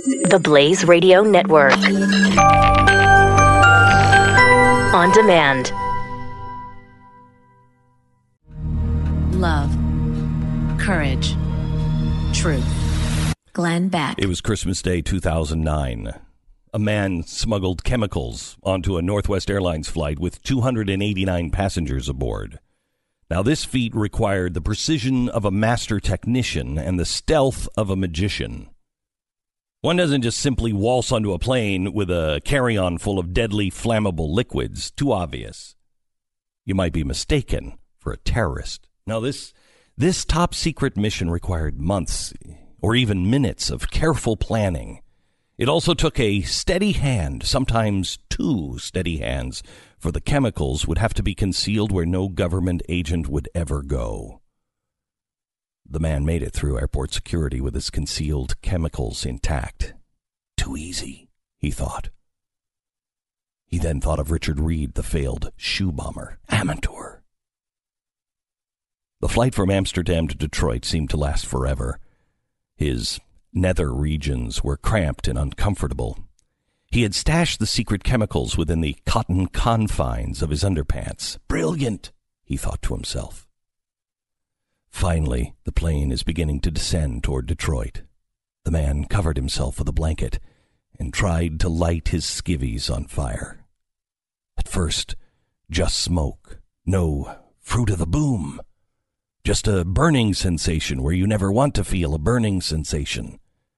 The Blaze Radio Network. On demand. Love. Courage. Truth. Glenn Beck. It was Christmas Day 2009. A man smuggled chemicals onto a Northwest Airlines flight with 289 passengers aboard. Now, this feat required the precision of a master technician and the stealth of a magician. One doesn't just simply waltz onto a plane with a carry-on full of deadly flammable liquids. Too obvious. You might be mistaken for a terrorist. No, this top-secret mission required months or even minutes of careful planning. It also took a steady hand, sometimes two steady hands, for the chemicals would have to be concealed where no government agent would ever go. The man made it through airport security with his concealed chemicals intact. Too easy, he thought. He then thought of Richard Reed, the failed shoe bomber, Amantor. The flight from Amsterdam to Detroit seemed to last forever. His nether regions were cramped and uncomfortable. He had stashed the secret chemicals within the cotton confines of his underpants. Brilliant, he thought to himself. Finally, the plane is beginning to descend toward Detroit. The man covered himself with a blanket and tried to light his skivvies on fire. At first, just smoke. No fruit of the boom. Just a burning sensation where you never want to feel a burning sensation.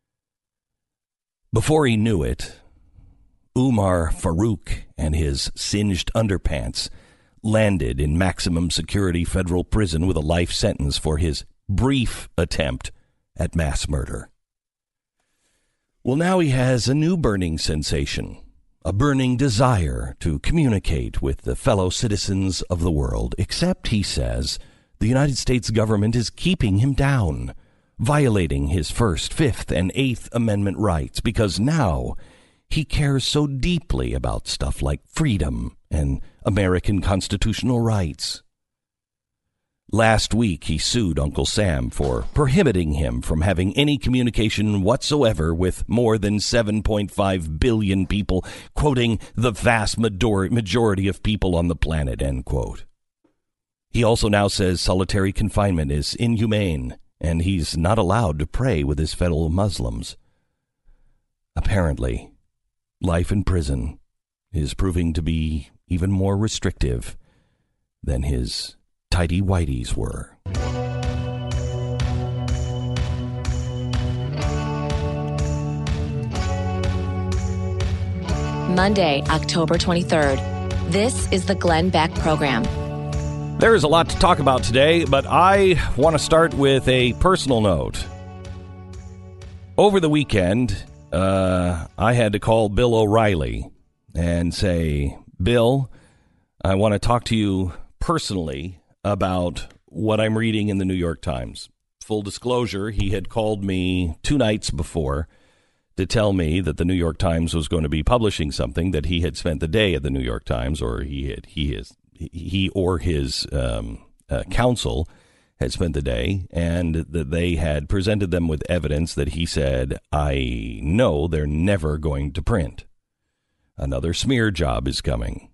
Before he knew it, Umar Farouk and his singed underpants landed in maximum security federal prison with a life sentence for his brief attempt at mass murder. Well, now he has a new burning sensation, a burning desire to communicate with the fellow citizens of the world, except, he says, the United States government is keeping him down, violating his First, Fifth, and Eighth Amendment rights, because now he cares so deeply about stuff like freedom and American constitutional rights. Last week, he sued Uncle Sam for prohibiting him from having any communication whatsoever with more than 7.5 billion people, quoting the vast majority of people on the planet, end quote. He also now says solitary confinement is inhumane, and he's not allowed to pray with his fellow Muslims. Apparently, life in prison is proving to be even more restrictive than his tighty-whities were. Monday, October 23rd. This is the Glenn Beck Program. There is a lot to talk about today, but I want to start with a personal note. Over the weekend, I had to call Bill O'Reilly and say, Bill, I want to talk to you personally about what I'm reading in the New York Times. Full disclosure, he had called me 2 nights before to tell me that the New York Times was going to be publishing something that he had spent the day at the New York Times, or he or his counsel had spent the day, and that they had presented them with evidence that he said, I know they're never going to print. Another smear job is coming.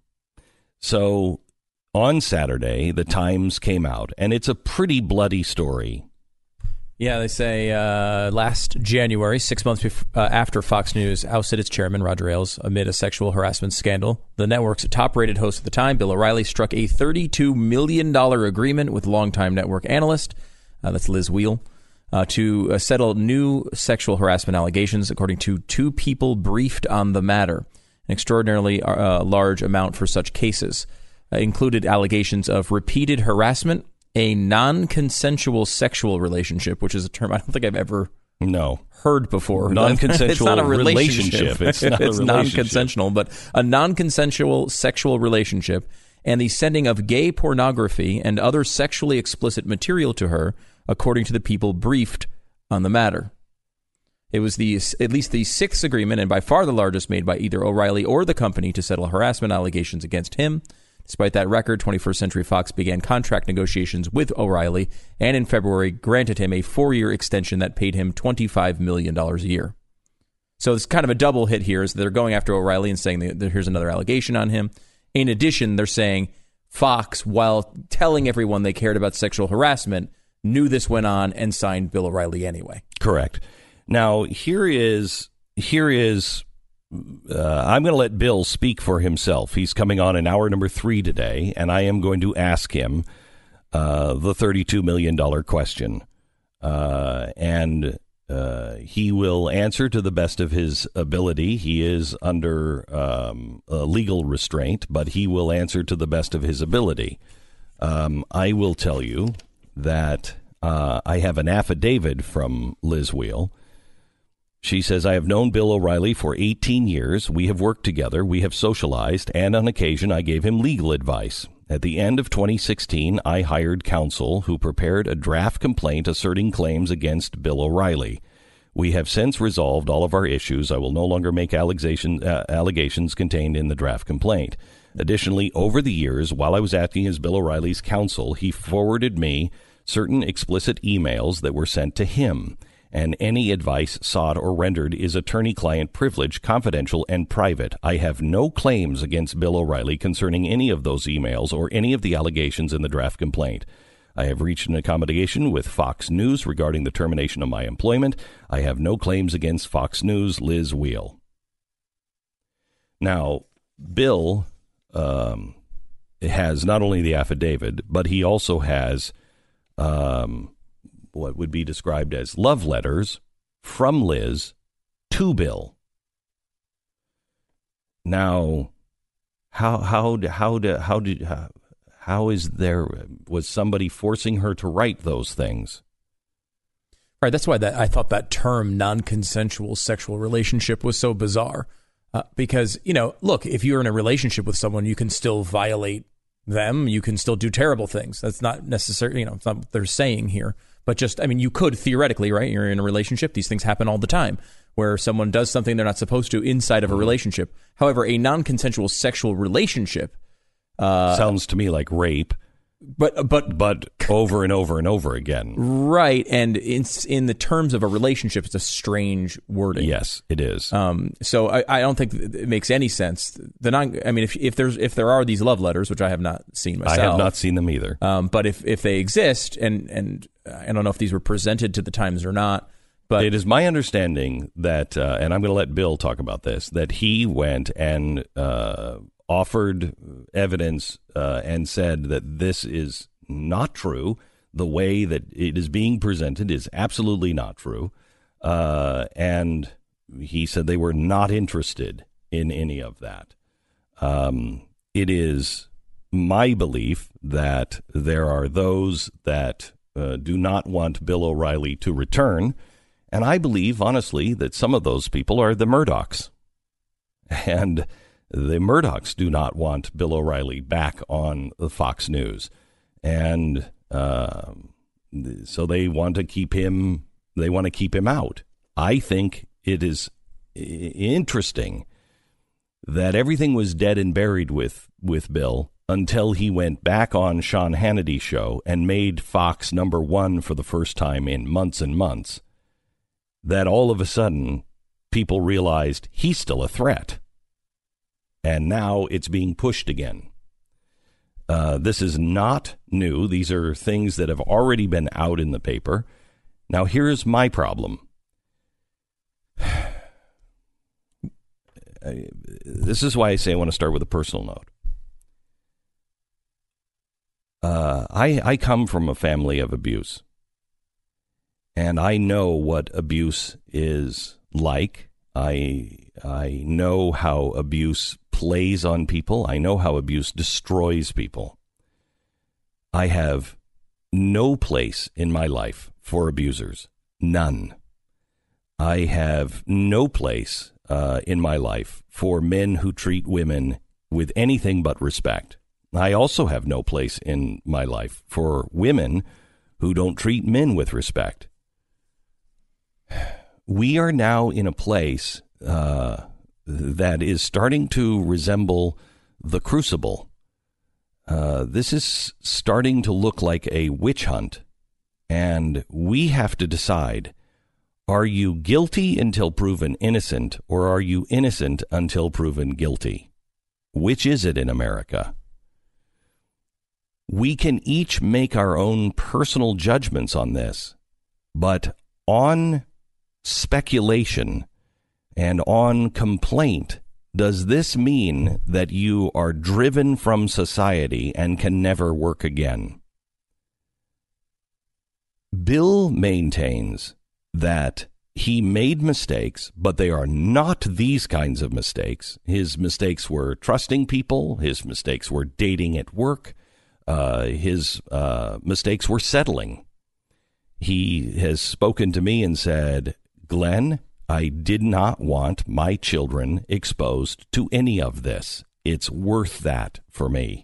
So on Saturday, the Times came out, and it's a pretty bloody story. Yeah, they say last January, 6 months after Fox News ousted its chairman, Roger Ailes, amid a sexual harassment scandal, the network's top-rated host at the time, Bill O'Reilly, struck a $32 million agreement with longtime network analyst, that's Liz Wheel, to settle new sexual harassment allegations, according to 2 people briefed on the matter. An extraordinarily large amount for such cases. Included allegations of repeated harassment, a non-consensual sexual relationship, which is a term I don't think I've ever heard before. Non-consensual it's not a relationship. It's not it's a relationship. Non-consensual, but a non-consensual sexual relationship, and the sending of gay pornography and other sexually explicit material to her, according to the people briefed on the matter. It was at least the 6th agreement, and by far the largest made by either O'Reilly or the company to settle harassment allegations against him. Despite that record, 21st Century Fox began contract negotiations with O'Reilly and in February granted him a 4-year extension that paid him $25 million a year. So it's kind of a double hit here is they're going after O'Reilly and saying that here's another allegation on him. In addition, they're saying Fox, while telling everyone they cared about sexual harassment, knew this went on and signed Bill O'Reilly anyway. Correct. Now, here is I'm going to let Bill speak for himself. He's coming on in hour number 3 today, and I am going to ask him the $32 million question. He will answer to the best of his ability. He is under legal restraint, but he will answer to the best of his ability. I will tell you that I have an affidavit from Liz Wheel. She says, I have known Bill O'Reilly for 18 years. We have worked together. We have socialized. And on occasion, I gave him legal advice. At the end of 2016, I hired counsel who prepared a draft complaint asserting claims against Bill O'Reilly. We have since resolved all of our issues. I will no longer make allegations contained in the draft complaint. Additionally, over the years, while I was acting as Bill O'Reilly's counsel, he forwarded me certain explicit emails that were sent to him. And any advice sought or rendered is attorney-client privilege, confidential, and private. I have no claims against Bill O'Reilly concerning any of those emails or any of the allegations in the draft complaint. I have reached an accommodation with Fox News regarding the termination of my employment. I have no claims against Fox News, Liz Wheel. Now, Bill has not only the affidavit, but he also has what would be described as love letters from Liz to Bill. Now, was somebody forcing her to write those things? Right. That's why I thought that term non-consensual sexual relationship was so bizarre. Because, look, if you're in a relationship with someone, you can still violate them. You can still do terrible things. That's not necessarily, it's not what they're saying here. But just, you could theoretically, right? You're in a relationship. These things happen all the time where someone does something they're not supposed to inside of a relationship. However, a non-consensual sexual relationship sounds to me like rape. But over and over and over again. Right. And in the terms of a relationship, it's a strange wording. Yes, it is. So I don't think it makes any sense. If there are these love letters, which I have not seen myself. I have not seen them either. But if they exist, and I don't know if these were presented to the Times or not. But it is my understanding that, and I'm going to let Bill talk about this, that he went and offered evidence and said that this is not true. The way that it is being presented is absolutely not true. And he said they were not interested in any of that. It is my belief that there are those that do not want Bill O'Reilly to return. And I believe, honestly, that some of those people are the Murdochs. And the Murdochs do not want Bill O'Reilly back on the Fox News. And so they want to keep him out. I think it is interesting that everything was dead and buried with Bill until he went back on Sean Hannity's show and made Fox number one for the first time in months and months. That all of a sudden people realized he's still a threat. And now it's being pushed again. This is not new. These are things that have already been out in the paper. Now, here's my problem. This is why I say I want to start with a personal note. I come from a family of abuse. And I know what abuse is like. I know how abuse plays on people. I know how abuse destroys people. I have no place in my life for abusers. None. I have no place in my life for men who treat women with anything but respect. I also have no place in my life for women who don't treat men with respect. We are now in a place that is starting to resemble the Crucible. This is starting to look like a witch hunt, and we have to decide, Are you guilty until proven innocent, or are you innocent until proven guilty? Which is it in America? We can each make our own personal judgments on this, but on speculation and on complaint, does this mean that you are driven from society and can never work again? Bill maintains that he made mistakes, but they are not these kinds of mistakes. His mistakes were trusting people. His mistakes were dating at work. His mistakes were settling. He has spoken to me and said, Glenn, I did not want my children exposed to any of this. It's worth that for me.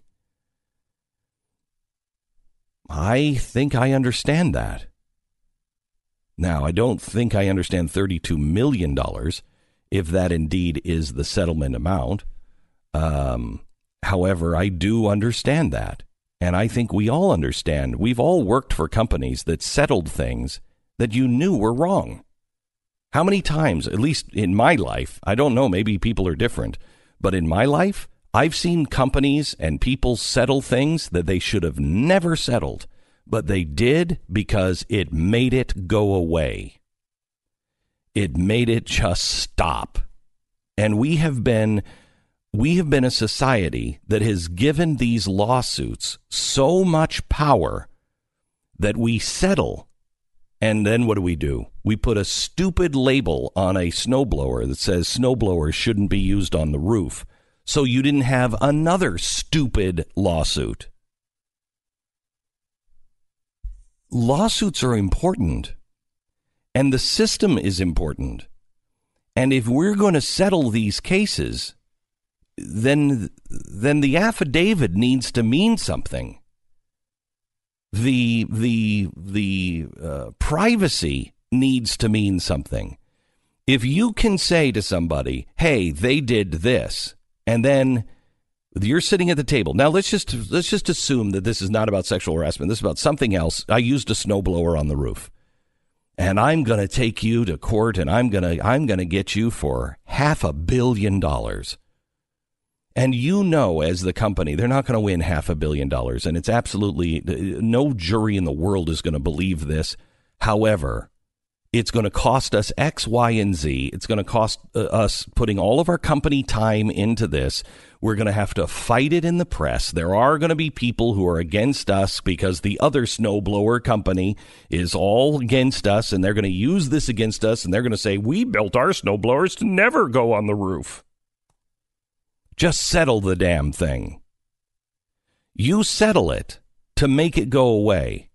I think I understand that. Now, I don't think I understand $32 million, if that indeed is the settlement amount. However, I do understand that. And I think we all understand. We've all worked for companies that settled things that you knew were wrong. How many times, at least in my life, I don't know, maybe people are different, but in my life, I've seen companies and people settle things that they should have never settled. But they did because it made it go away. It made it just stop. And we have been a society that has given these lawsuits so much power that we settle. And then what do? We put a stupid label on a snowblower that says snowblowers shouldn't be used on the roof. So you didn't have another stupid lawsuit. Lawsuits are important, and the system is important. And if we're going to settle these cases, then the affidavit needs to mean something. The privacy needs to mean something. If you can say to somebody, hey, they did this, and then you're sitting at the table. Now, let's just assume that this is not about sexual harassment. This is about something else. I used a snowblower on the roof, and I'm going to take you to court, and I'm going to get you for $500 million. And you know, as the company, they're not going to win $500 million, and it's absolutely no jury in the world is going to believe this. However, it's going to cost us X, Y, and Z. It's going to cost us putting all of our company time into this. We're going to have to fight it in the press. There are going to be people who are against us because the other snowblower company is all against us, and they're going to use this against us, and they're going to say, we built our snowblowers to never go on the roof. Just settle the damn thing. You settle it to make it go away.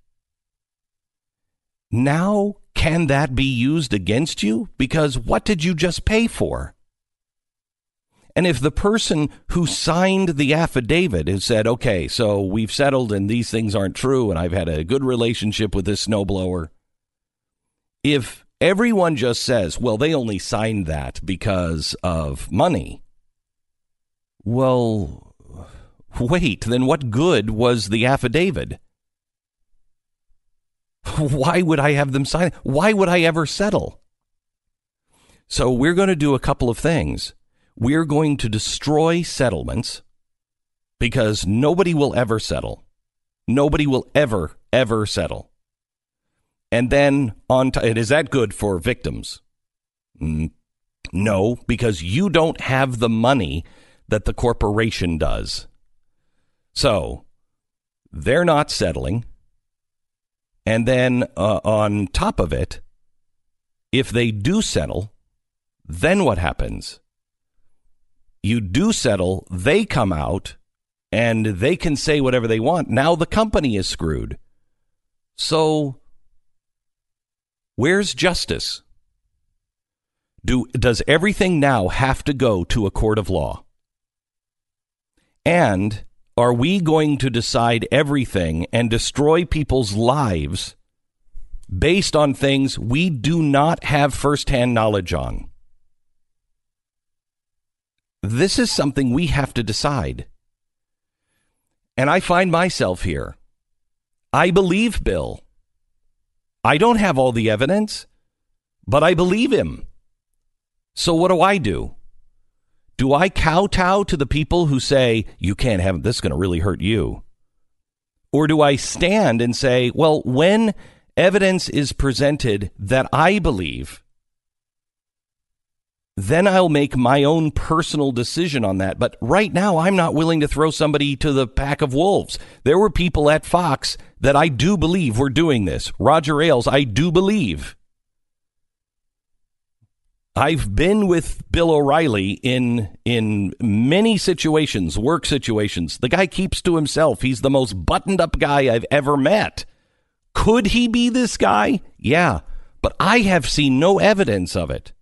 Now, can that be used against you? Because what did you just pay for? And if the person who signed the affidavit has said, okay, so we've settled and these things aren't true and I've had a good relationship with this snowblower. If everyone just says, well, they only signed that because of money. Well, wait, then what good was the affidavit? Why would I have them sign it? Why would I ever settle? So we're going to do a couple of things. We're going to destroy settlements because nobody will ever settle. Nobody will ever settle. And then and is that good for victims? No, because you don't have the money that the corporation does. So they're not settling. And then on top of it, if they do settle, then what happens? You do settle, they come out, and they can say whatever they want. Now the company is screwed. So where's justice? Does everything now have to go to a court of law? And are we going to decide everything and destroy people's lives based on things we do not have firsthand knowledge on? This is something we have to decide. And I find myself here. I believe Bill. I don't have all the evidence, but I believe him. So what do? Do I kowtow to the people who say, you can't have this, is going to really hurt you? Or do I stand and say, well, when evidence is presented that I believe, then I'll make my own personal decision on that. But right now, I'm not willing to throw somebody to the pack of wolves. There were people at Fox that I do believe were doing this. Roger Ailes, I do believe. I've been with Bill O'Reilly in many situations, work situations. The guy keeps to himself. He's the most buttoned up guy I've ever met. Could he be this guy? Yeah, but I have seen no evidence of it.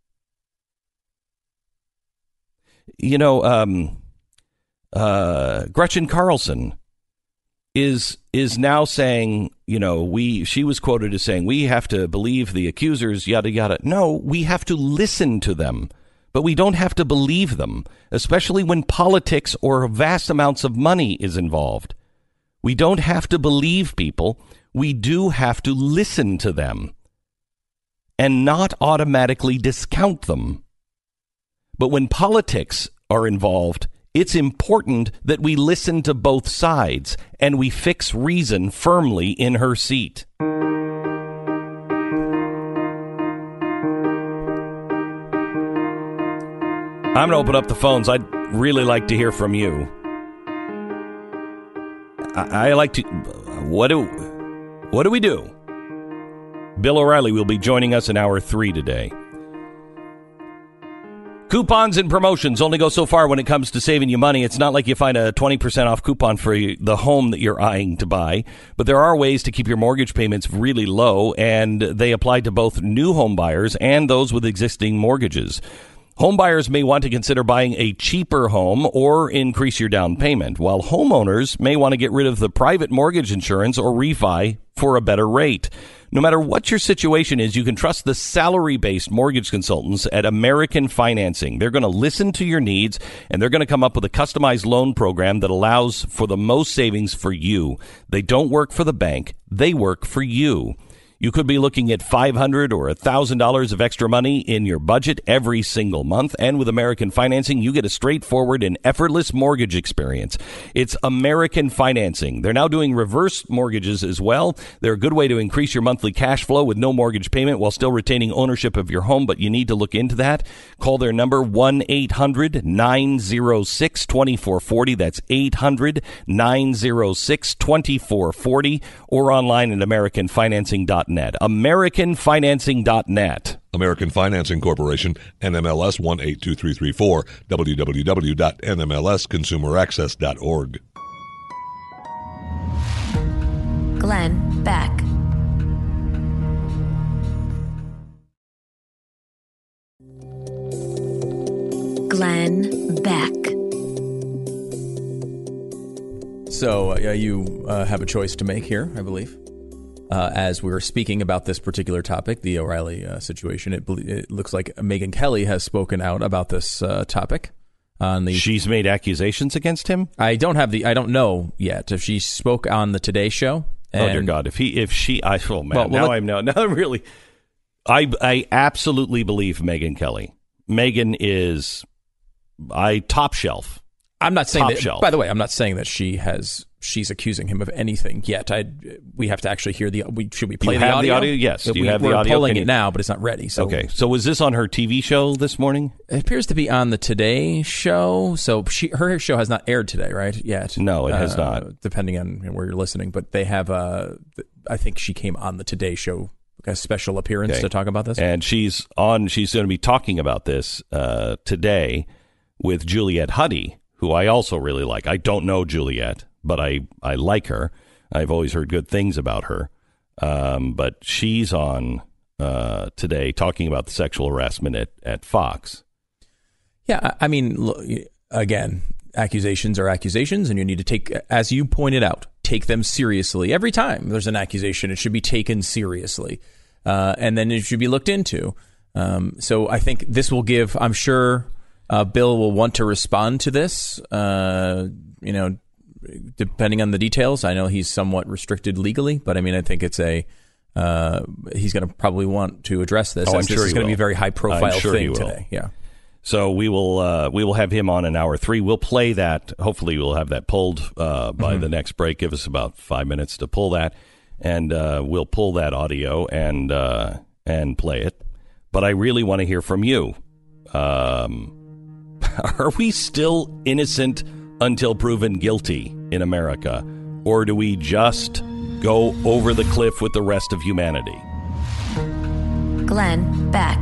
You know, Gretchen Carlson is now saying, you know, she was quoted as saying, we have to believe the accusers, yada, yada. No, we have to listen to them, but we don't have to believe them, especially when politics or vast amounts of money is involved. We don't have to believe people. We do have to listen to them and not automatically discount them. But when politics are involved, it's important that we listen to both sides and we fix reason firmly in her seat. I'm going to open up the phones. I'd really like to hear from you. I like to... What do we do? Bill O'Reilly will be joining us in hour 3 today. Coupons and promotions only go so far when it comes to saving you money. It's not like you find a 20% off coupon for the home that you're eyeing to buy, but there are ways to keep your mortgage payments really low, and they apply to both new home buyers and those with existing mortgages. Home buyers may want to consider buying a cheaper home or increase your down payment, while homeowners may want to get rid of the private mortgage insurance or refi for a better rate. No matter what your situation is, you can trust the salary-based mortgage consultants at American Financing. They're going to listen to your needs, and they're going to come up with a customized loan program that allows for the most savings for you. They don't work for the bank. They work for you. You could be looking at $500 or $1,000 of extra money in your budget every single month. And with American Financing, you get a straightforward and effortless mortgage experience. It's American Financing. They're now doing reverse mortgages as well. They're a good way to increase your monthly cash flow with no mortgage payment while still retaining ownership of your home, but you need to look into that. Call their number 1-800-906-2440. That's 800-906-2440 or online at AmericanFinancing.net. AmericanFinancing.net. American Financing Corporation, NMLS 182334, www.nmlsconsumeraccess.org. Glenn Beck. Glenn Beck. So you have a choice to make here, I believe. As we were speaking about this particular topic, the O'Reilly situation, it looks like Megyn Kelly has spoken out about this topic. She's made accusations against him? I don't know yet if she spoke on the Today Show. Oh dear God! I absolutely believe Megyn Kelly. Megyn is top shelf. I'm not saying that. By the way, I'm not saying that she's accusing him of anything yet. We have to actually hear should we play the audio? The audio? Yes. Do you have the audio? We're pulling it now, but it's not ready. So. Okay. So was this on her TV show this morning? It appears to be on the Today Show. So her show has not aired today, right? Yet. No, it has not. Depending on where you're listening, but they have. I think she came on the Today Show, a special appearance to talk about this, and she's going to be talking about this today with Juliette Huddy, who I also really like. I don't know Juliette, but I like her. I've always heard good things about her. But she's on today talking about the sexual harassment at Fox. Yeah, I mean, look, again, accusations are accusations, and you need to take, as you pointed out, take them seriously. Every time there's an accusation, it should be taken seriously, and then it should be looked into. So I think this will give, I'm sure... Bill will want to respond to this, depending on the details. I know he's somewhat restricted legally, but I mean, I think it's he's going to probably want to address this. I'm this sure is going to be a very high-profile thing today. Yeah. So we will have him on in hour 3. We'll play that. Hopefully, we'll have that pulled by the next break. Give us about 5 minutes to pull that, and we'll pull that audio and play it. But I really want to hear from you. Are we still innocent until proven guilty in America, or do we just go over the cliff with the rest of humanity? Glenn Beck.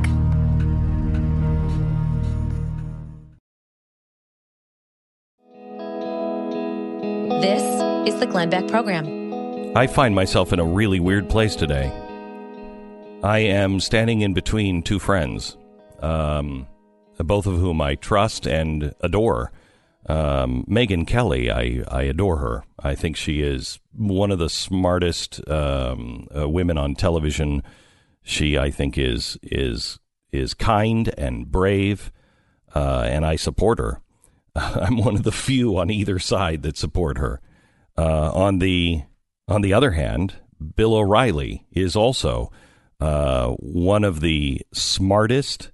This is the Glenn Beck Program. I find myself in a really weird place today. I am standing in between two friends, both of whom I trust and adore. Megyn Kelly, I adore her. I think she is one of the smartest women on television. She, I think, is kind and brave, and I support her. I'm one of the few on either side that support her. On the other hand, Bill O'Reilly is also one of the smartest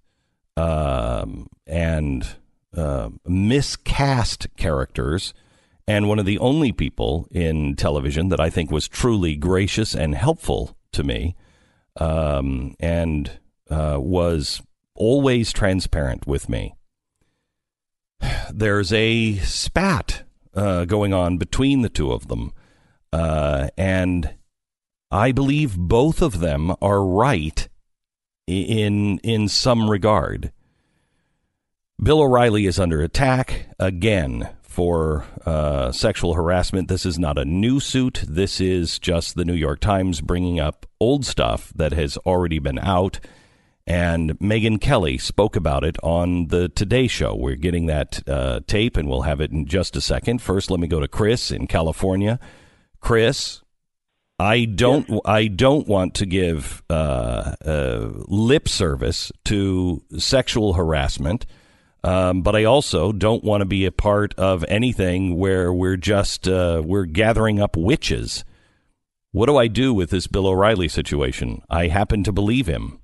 and miscast characters, and one of the only people in television that I think was truly gracious and helpful to me, and was always transparent with me. There's a spat going on between the two of them, and I believe both of them are right in some regard. Bill O'Reilly is under attack again for sexual harassment. This is not a new suit. This is just the New York Times bringing up old stuff that has already been out. And Megyn Kelly spoke about it on the Today Show. We're getting that tape, and we'll have it in just a second. First, let me go to Chris in California. Chris, I don't want to give lip service to sexual harassment, but I also don't want to be a part of anything where we're just we're gathering up witches. What do I do with this Bill O'Reilly situation? I happen to believe him.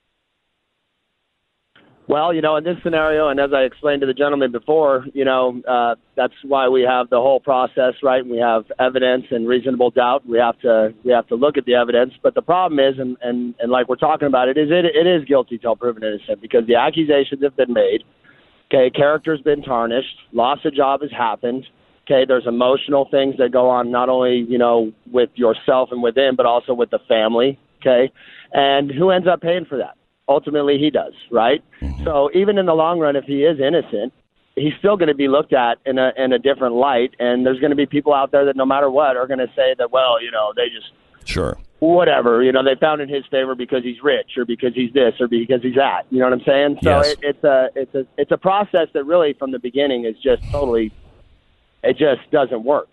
Well, in this scenario, and as I explained to the gentleman before, that's why we have the whole process, right? We have evidence and reasonable doubt. We have to look at the evidence. But the problem is, and like we're talking about, it is guilty till proven innocent, because the accusations have been made. Okay, character's been tarnished. Loss of job has happened. Okay, there's emotional things that go on not only with yourself and within, but also with the family. Okay, and who ends up paying for that? Ultimately, he does, right? Mm-hmm. So even in the long run, if he is innocent, he's still going to be looked at in a different light. And there's going to be people out there that no matter what are going to say that, well, they just sure whatever, they found in his favor because he's rich or because he's this or because he's that. You know what I'm saying? So yes. It's a process that really from the beginning is just totally, it just doesn't work.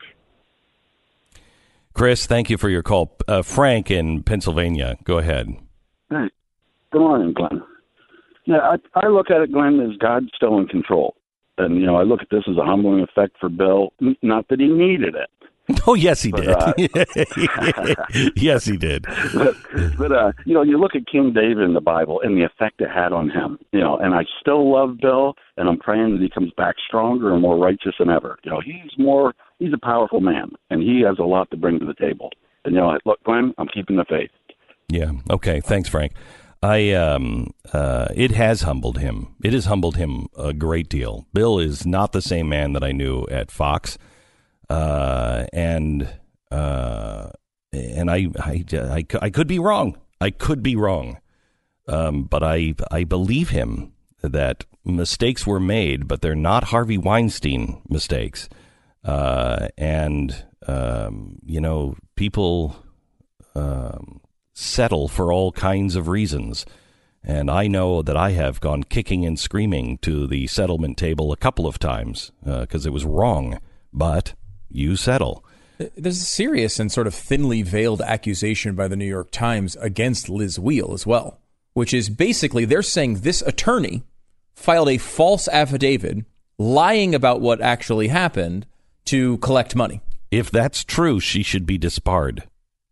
Chris, thank you for your call. Frank in Pennsylvania, go ahead. Hey. Good morning, Glenn. Yeah, I look at it, Glenn, as God's still in control. And, I look at this as a humbling effect for Bill. Not that he needed it. Oh, yes, he did. Yes, he did. But you look at King David in the Bible and the effect it had on him, and I still love Bill, and I'm praying that he comes back stronger and more righteous than ever. He's a powerful man, and he has a lot to bring to the table. And, look, Glenn, I'm keeping the faith. Yeah. Okay. Thanks, Frank. It has humbled him. It has humbled him a great deal. Bill is not the same man that I knew at Fox. And I could be wrong. I could be wrong. But I believe him that mistakes were made, but they're not Harvey Weinstein mistakes. People, settle for all kinds of reasons. And I know that I have gone kicking and screaming to the settlement table a couple of times because it was wrong. But you settle. There's a serious and sort of thinly veiled accusation by the New York Times against Liz Weil as well, which is basically they're saying this attorney filed a false affidavit lying about what actually happened to collect money. If that's true, she should be disbarred.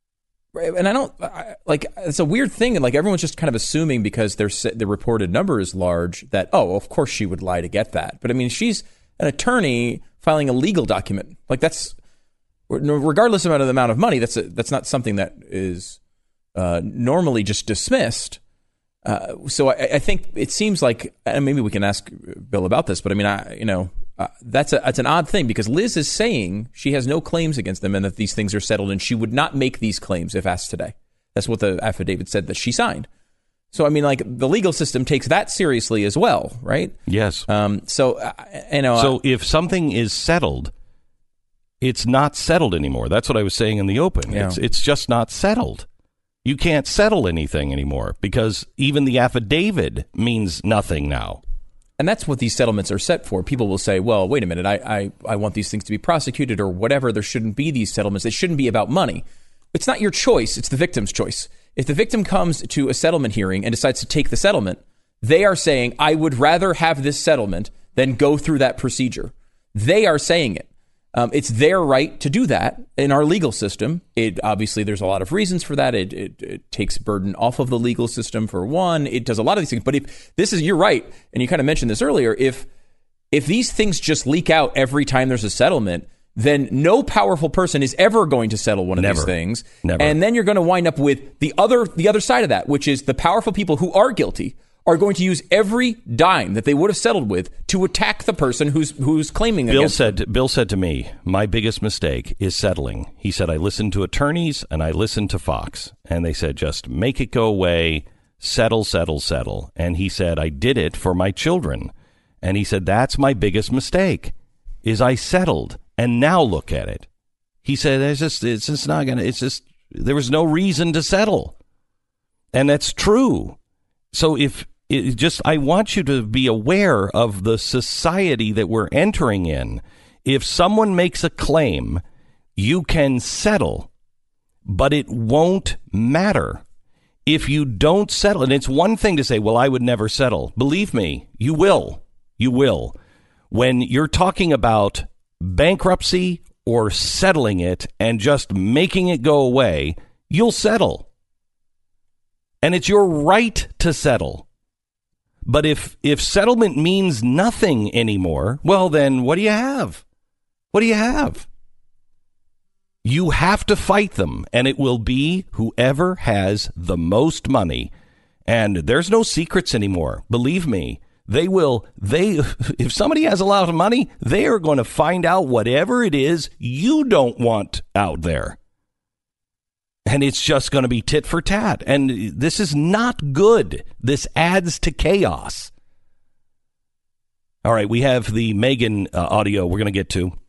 And it's a weird thing. And like everyone's just kind of assuming because the reported number is large that, of course she would lie to get that. But I mean, she's an attorney filing a legal document. Like that's, regardless of the amount of money, that's not something that is normally just dismissed. So I think it seems like, and maybe we can ask Bill about this, but I mean, that's an odd thing because Liz is saying she has no claims against them and that these things are settled, and she would not make these claims if asked today. That's what the affidavit said that she signed. So I mean, like the legal system takes that seriously as well, right? Yes. So if something is settled, it's not settled anymore. That's what I was saying in the open. Yeah. It's just not settled. You can't settle anything anymore because even the affidavit means nothing now. And that's what these settlements are set for. People will say, well, wait a minute, I want these things to be prosecuted or whatever. There shouldn't be these settlements. It shouldn't be about money. It's not your choice. It's the victim's choice. If the victim comes to a settlement hearing and decides to take the settlement, they are saying, I would rather have this settlement than go through that procedure. They are saying it. It's their right to do that in our legal system. Obviously, there's a lot of reasons for that. It takes burden off of the legal system for one. It does a lot of these things. But if this is, you're right, and you kind of mentioned this earlier, if these things just leak out every time there's a settlement, then no powerful person is ever going to settle one of these things. Never. And then you're going to wind up with the other side of that, which is the powerful people who are guilty are going to use every dime that they would have settled with to attack the person who's claiming against them. Bill said to me, my biggest mistake is settling. He said, I listened to attorneys and I listened to Fox, and they said, just make it go away, settle. And he said, I did it for my children. And he said, that's my biggest mistake, is I settled. And now look at it. He said, there was no reason to settle. And that's true. So I want you to be aware of the society that we're entering in. If someone makes a claim, you can settle, but it won't matter. If you don't settle, and it's one thing to say, well, I would never settle. Believe me, you will. You will. When you're talking about bankruptcy or settling it and just making it go away, you'll settle. And it's your right to settle. But if settlement means nothing anymore, well, then what do you have? What do you have? You have to fight them, and it will be whoever has the most money. And there's no secrets anymore. Believe me, if somebody has a lot of money, they are going to find out whatever it is you don't want out there. And it's just going to be tit for tat. And this is not good. This adds to chaos. All right, we have the Megyn audio we're going to get to.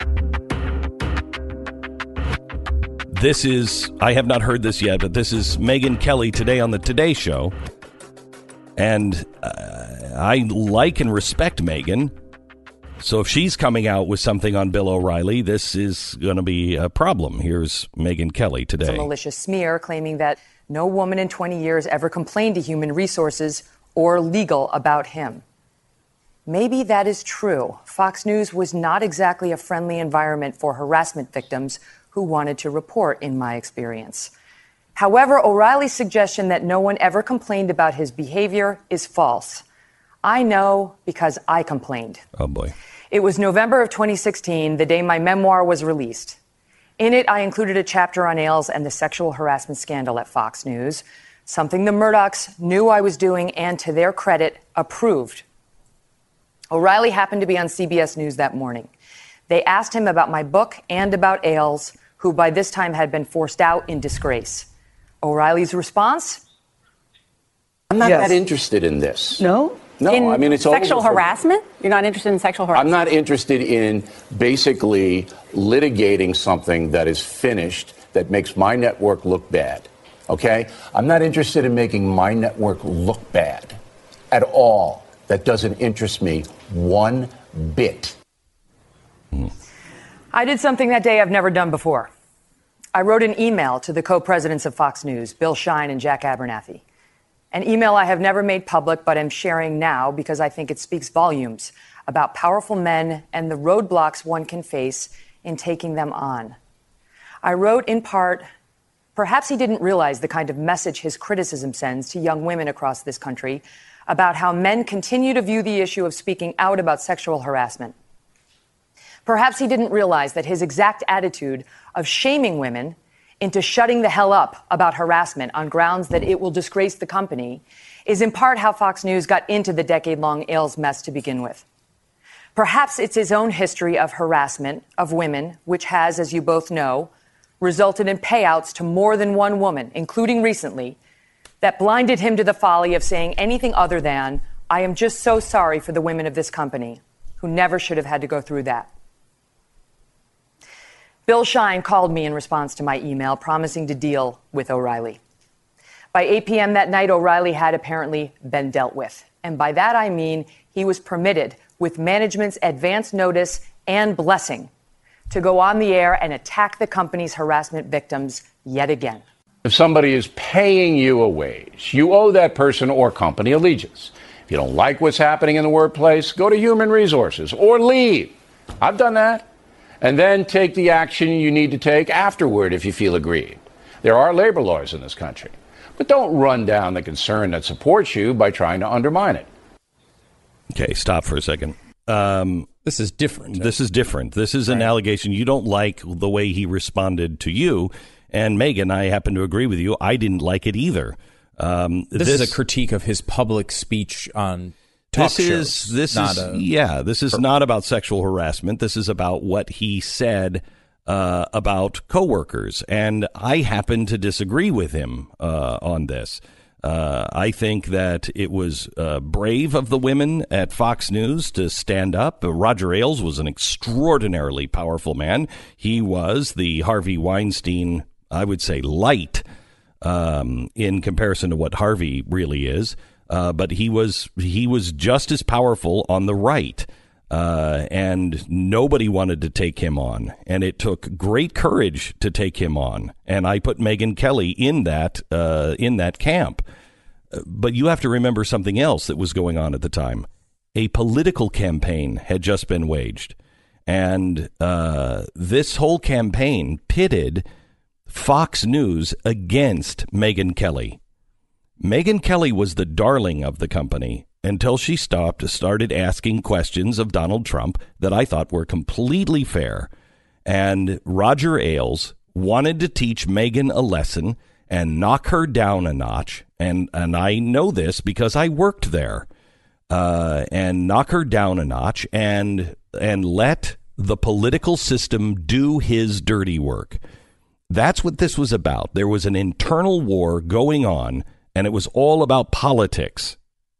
This is, I have not heard this yet, but this is Megyn Kelly today on the Today Show. And I like and respect Megyn. So if she's coming out with something on Bill O'Reilly, this is going to be a problem. Here's Megyn Kelly today. It's a malicious smear claiming that no woman in 20 years ever complained to Human Resources or legal about him. Maybe that is true. Fox News was not exactly a friendly environment for harassment victims who wanted to report, in my experience. However, O'Reilly's suggestion that no one ever complained about his behavior is false. I know because I complained. Oh, boy. It was November of 2016, the day my memoir was released. In it, I included a chapter on Ailes and the sexual harassment scandal at Fox News, something the Murdochs knew I was doing and, to their credit, approved. O'Reilly happened to be on CBS News that morning. They asked him about my book and about Ailes, who by this time had been forced out in disgrace. O'Reilly's response? I'm not that interested in this. No? No, I mean, it's sexual harassment? You're not interested in sexual harassment? I'm not interested in basically litigating something that is finished that makes my network look bad. Okay? I'm not interested in making my network look bad at all. That doesn't interest me one bit. I did something that day I've never done before. I wrote an email to the co-presidents of Fox News, Bill Shine and Jack Abernathy. An email I have never made public, but am sharing now because I think it speaks volumes about powerful men and the roadblocks one can face in taking them on. I wrote in part, Perhaps he didn't realize the kind of message his criticism sends to young women across this country about how men continue to view the issue of speaking out about sexual harassment. Perhaps he didn't realize that his exact attitude of shaming women into shutting the hell up about harassment on grounds that it will disgrace the company is in part how Fox News got into the decade-long Ailes mess to begin with. Perhaps it's his own history of harassment of women, which has, as you both know, resulted in payouts to more than one woman, including recently, that blinded him to the folly of saying anything other than, "I am just so sorry for the women of this company who never should have had to go through that." Bill Shine called me in response to my email promising to deal with O'Reilly. By 8 p.m. that night, O'Reilly had apparently been dealt with. And by that I mean he was permitted, with management's advance notice and blessing, to go on the air and attack the company's harassment victims yet again. If somebody is paying you a wage, you owe that person or company allegiance. If you don't like what's happening in the workplace, go to Human Resources or leave. I've done that. And then take the action you need to take afterward if you feel aggrieved. There are labor laws in this country. But don't run down the concern that supports you by trying to undermine it. Okay, stop for a second. This is different. This is different. This is an allegation. You don't like the way he responded to you. And Megan, I happen to agree with you. I didn't like it either. This is a critique of his public speech on talk shows. This is not about sexual harassment. This is about what he said about coworkers, and I happen to disagree with him on this. I think that it was brave of the women at Fox News to stand up. Roger Ailes was an extraordinarily powerful man. He was the Harvey Weinstein, I would say, light in comparison to what Harvey really is. But he was just as powerful on the right. And nobody wanted to take him on, and it took great courage to take him on. And I put Megyn Kelly in that camp. But you have to remember something else that was going on at the time. A political campaign had just been waged, and this whole campaign pitted Fox News against Megyn Kelly. Megyn Kelly was the darling of the company until she started asking questions of Donald Trump that I thought were completely fair. And Roger Ailes wanted to teach Megyn a lesson and knock her down a notch. And I know this because I worked there. And knock her down a notch and let the political system do his dirty work. That's what this was about. There was an internal war going on, and it was all about politics.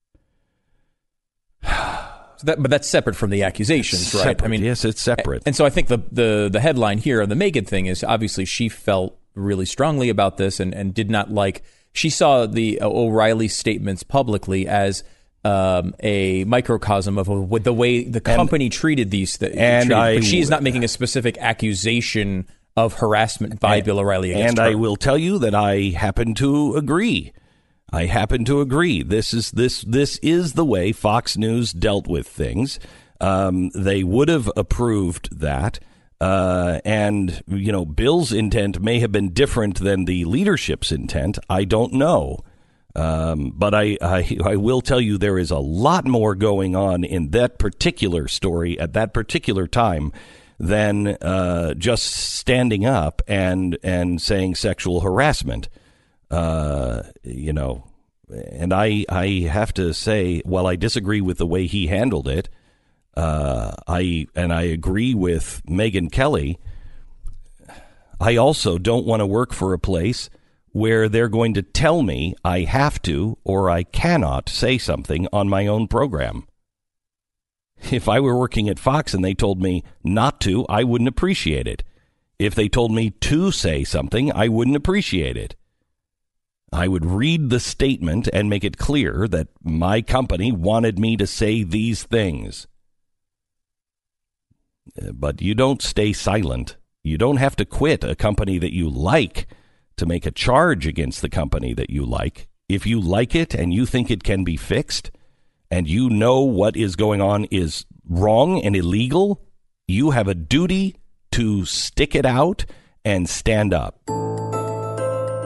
But that's separate from the accusations, right? Separate. I mean, yes, it's separate. And so I think the headline here on the Megyn thing is obviously she felt really strongly about this and did not like. She saw the O'Reilly statements publicly as a microcosm of the way the company treated these things. But she is not making a specific accusation of harassment by Bill O'Reilly against her. And I will tell you that I happen to agree. This is the way Fox News dealt with things. They would have approved that. And, you know, Bill's intent may have been different than the leadership's intent. I don't know. But I will tell you there is a lot more going on in that particular story at that particular time than just standing up and saying sexual harassment. You know, and I have to say, while I disagree with the way he handled it, I agree with Megyn Kelly. I also don't want to work for a place where they're going to tell me I have to or I cannot say something on my own program. If I were working at Fox and they told me not to, I wouldn't appreciate it. If they told me to say something, I wouldn't appreciate it. I would read the statement and make it clear that my company wanted me to say these things. But you don't stay silent. You don't have to quit a company that you like to make a charge against the company that you like. If you like it and you think it can be fixed, and you know what is going on is wrong and illegal, you have a duty to stick it out and stand up.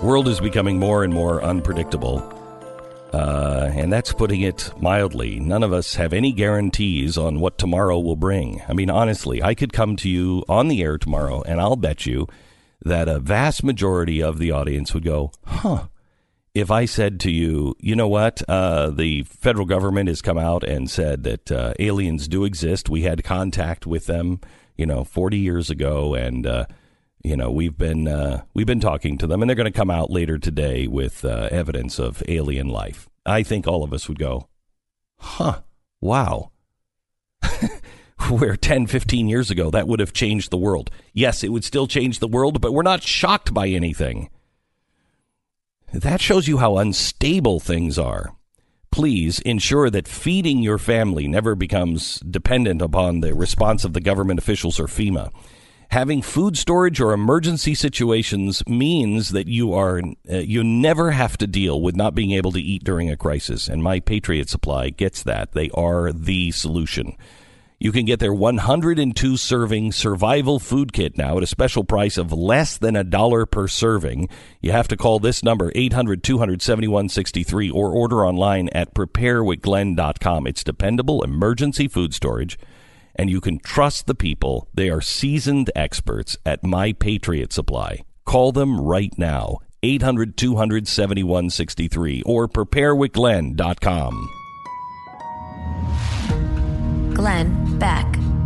World is becoming more and more unpredictable. And that's putting it mildly. None of us have any guarantees on what tomorrow will bring. I mean, honestly, I could come to you on the air tomorrow, and I'll bet you that a vast majority of the audience would go, huh, if I said to you, you know what, the federal government has come out and said that aliens do exist. We had contact with them, 40 years ago, and we've been talking to them, and they're going to come out later today with evidence of alien life. I think all of us would go, huh, wow. Where 10, 15 years ago, that would have changed the world. Yes, it would still change the world, but we're not shocked by anything. That shows you how unstable things are. Please ensure that feeding your family never becomes dependent upon the response of the government officials or FEMA. Having food storage or emergency situations means that you never have to deal with not being able to eat during a crisis. And My Patriot Supply gets that. They are the solution. You can get their 102-serving survival food kit now at a special price of less than $1 per serving. You have to call this number, 800-200-7163, or order online at preparewithglenn.com. It's dependable emergency food storage, and you can trust the people. They are seasoned experts at My Patriot Supply. Call them right now, 800-200-7163, or preparewithglenn.com. Glenn Beck.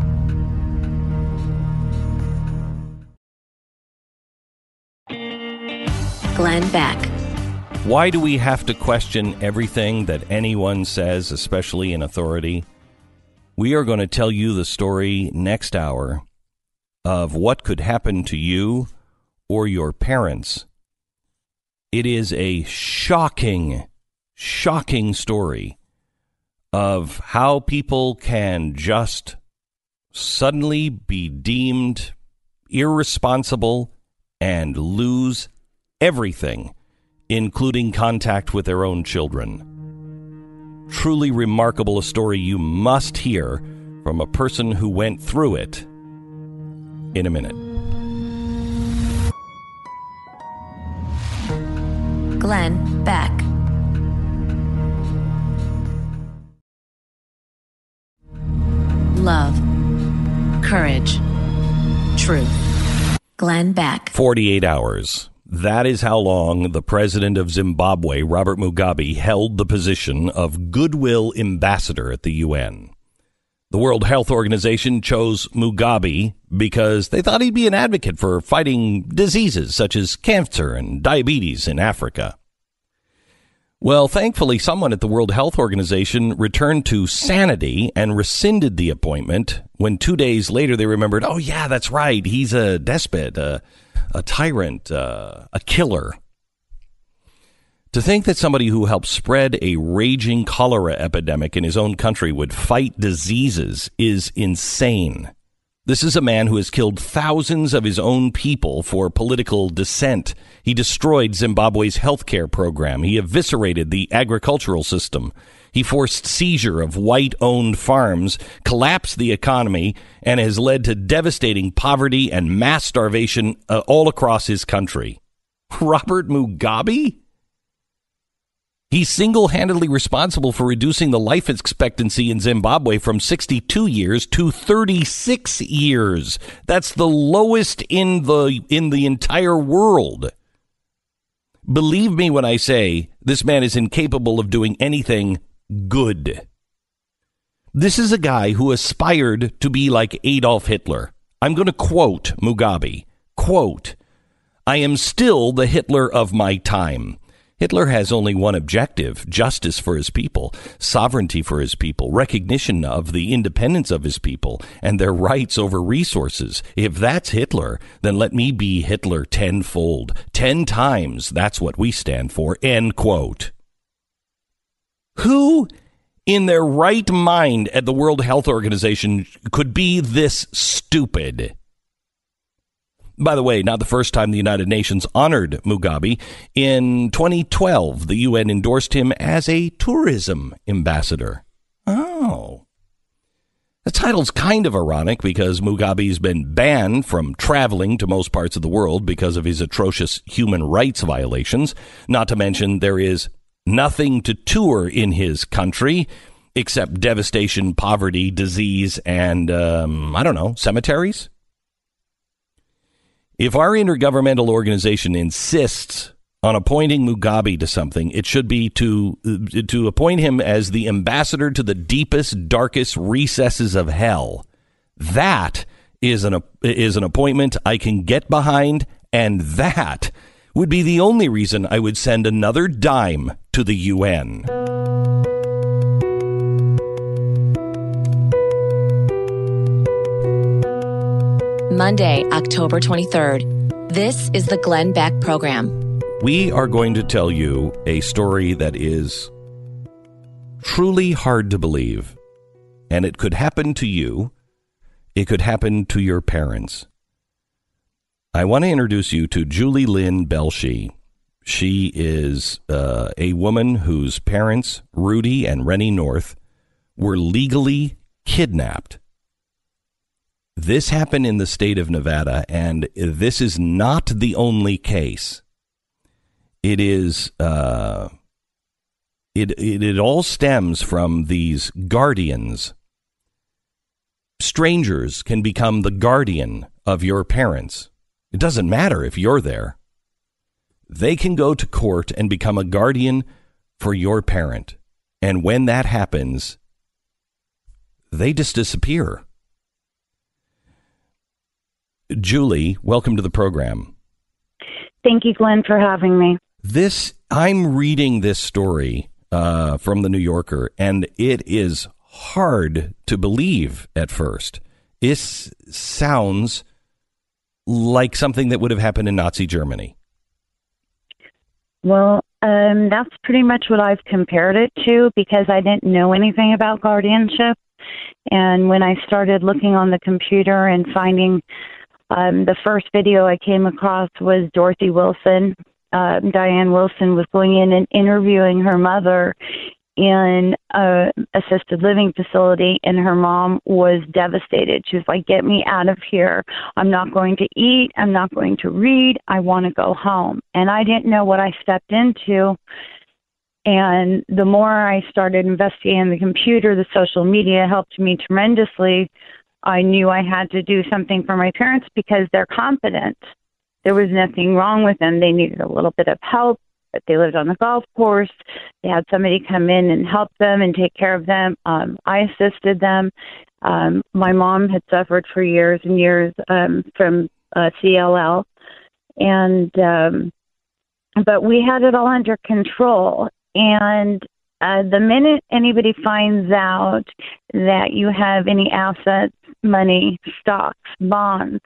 Glenn Beck. Why do we have to question everything that anyone says, especially in authority? We are going to tell you the story next hour of what could happen to you or your parents. It is a shocking story of how people can just suddenly be deemed irresponsible and lose everything, including contact with their own children. Truly remarkable, a story you must hear from a person who went through it in a minute. Glenn Beck. Love, courage, truth. Glenn Beck. 48 hours. That is how long the president of Zimbabwe, Robert Mugabe, held the position of goodwill ambassador at the UN. The World Health Organization chose Mugabe because they thought he'd be an advocate for fighting diseases such as cancer and diabetes in Africa. Well, thankfully, someone at the World Health Organization returned to sanity and rescinded the appointment when 2 days later they remembered, oh, yeah, that's right. He's a despot, a tyrant, a killer. To think that somebody who helped spread a raging cholera epidemic in his own country would fight diseases is insane. This is a man who has killed thousands of his own people for political dissent. He destroyed Zimbabwe's healthcare program. He eviscerated the agricultural system. He forced seizure of white-owned farms, collapsed the economy, and has led to devastating poverty and mass starvation all across his country. Robert Mugabe? He's single-handedly responsible for reducing the life expectancy in Zimbabwe from 62 years to 36 years. That's the lowest in the entire world. Believe me when I say this man is incapable of doing anything good. This is a guy who aspired to be like Adolf Hitler. I'm going to quote Mugabe. Quote, "I am still the Hitler of my time. Hitler has only one objective: justice for his people, sovereignty for his people, recognition of the independence of his people and their rights over resources. If that's Hitler, then let me be Hitler tenfold. 10 times, that's what we stand for." End quote. Who in their right mind at the World Health Organization could be this stupid? By the way, not the first time the United Nations honored Mugabe. In 2012, the UN endorsed him as a tourism ambassador. Oh. The title's kind of ironic because Mugabe's been banned from traveling to most parts of the world because of his atrocious human rights violations. Not to mention there is nothing to tour in his country except devastation, poverty, disease, and, cemeteries. If our intergovernmental organization insists on appointing Mugabe to something, it should be to appoint him as the ambassador to the deepest, darkest recesses of hell. That is an appointment I can get behind, and that would be the only reason I would send another dime to the UN. Monday, October 23rd. This is the Glenn Beck Program. We are going to tell you a story that is truly hard to believe, and it could happen to you. It could happen to your parents. I want to introduce you to Julie Lynn Belshie. She is a woman whose parents, Rudy and Rennie North, were legally kidnapped. This happened in the state of Nevada, and this is not the only case. It is, it all stems from these guardians. Strangers can become the guardian of your parents. It doesn't matter if you're there. They can go to court and become a guardian for your parent. And when that happens, they just disappear. Julie, welcome to the program. Thank you, Glenn, for having me. I'm reading this story from the New Yorker, and it is hard to believe at first. It sounds like something that would have happened in Nazi Germany. Well, that's pretty much what I've compared it to because I didn't know anything about guardianship. And when I started looking on the computer and finding the first video I came across was Dorothy Wilson. Diane Wilson was going in and interviewing her mother in a assisted living facility, and her mom was devastated. She was like, "Get me out of here. I'm not going to eat. I'm not going to read. I want to go home." And I didn't know what I stepped into. And the more I started investigating the computer, the social media helped me tremendously. I knew I had to do something for my parents because they're competent. There was nothing wrong with them. They needed a little bit of help, but they lived on the golf course. They had somebody come in and help them and take care of them. I assisted them. My mom had suffered for years and years from CLL, and but we had it all under control. And the minute anybody finds out that you have any assets, money, stocks, bonds,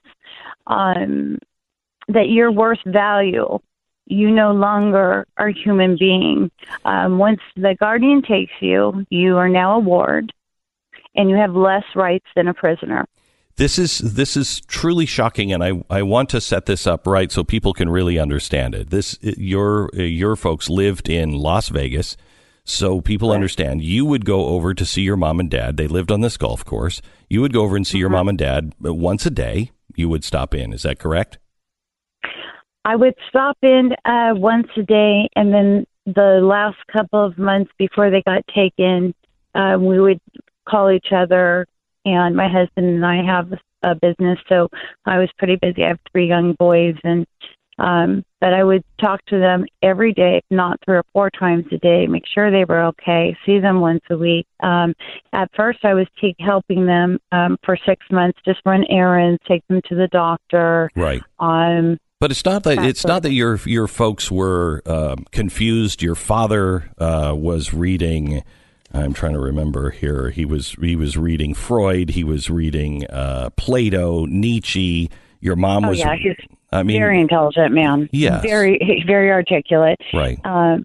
that you're worth value, you no longer are a human being. Once the guardian takes you, you are now a ward, and you have less rights than a prisoner. This is truly shocking, and I want to set this up right so people can really understand it. Your folks lived in Las Vegas, so people understand. You would go over to see your mom and dad. They lived on this golf course. You would go over and see your mom and dad once a day. You would stop in. Is that correct? I would stop in once a day, and then the last couple of months before they got taken, we would call each other, and my husband and I have a business, so I was pretty busy. I have 3 young boys, and but I would talk to them every day, if not 3 or 4 times a day, make sure they were okay, see them once a week. At first, I was helping them for 6 months, just run errands, take them to the doctor. Right. But it's not that your folks were confused. Your father was reading. I'm trying to remember here. He was reading Freud. He was reading Plato, Nietzsche. Your mom was. Oh yeah, he's very intelligent man. Yes, very articulate. Right.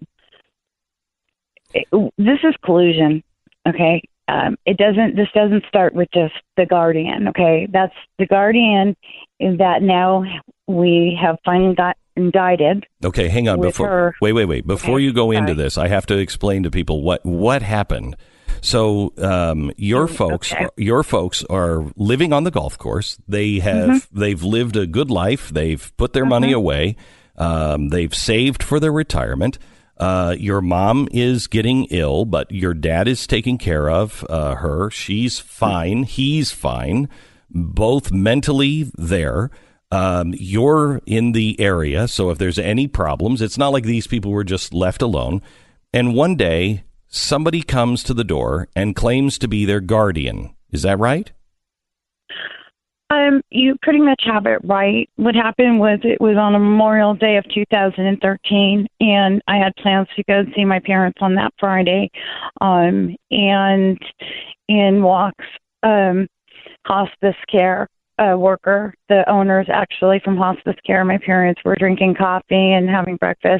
This is collusion. Okay. This doesn't start with just the guardian. Okay, that's the guardian that now we have finally got indicted. Okay, hang on. Wait. Before okay. you go into this, I have to explain to people what happened. So your folks are living on the golf course. They've lived a good life. They've put their money away. They've saved for their retirement. Your mom is getting ill, but your dad is taking care of her. She's fine. He's fine. Both mentally there. You're in the area, so if there's any problems, it's not like these people were just left alone. And one day, somebody comes to the door and claims to be their guardian. Is that right? You pretty much have it right. What happened was it was on a Memorial Day of 2013, and I had plans to go see my parents on that Friday. And in walks hospice care worker. The owners actually from hospice care. My parents were drinking coffee and having breakfast.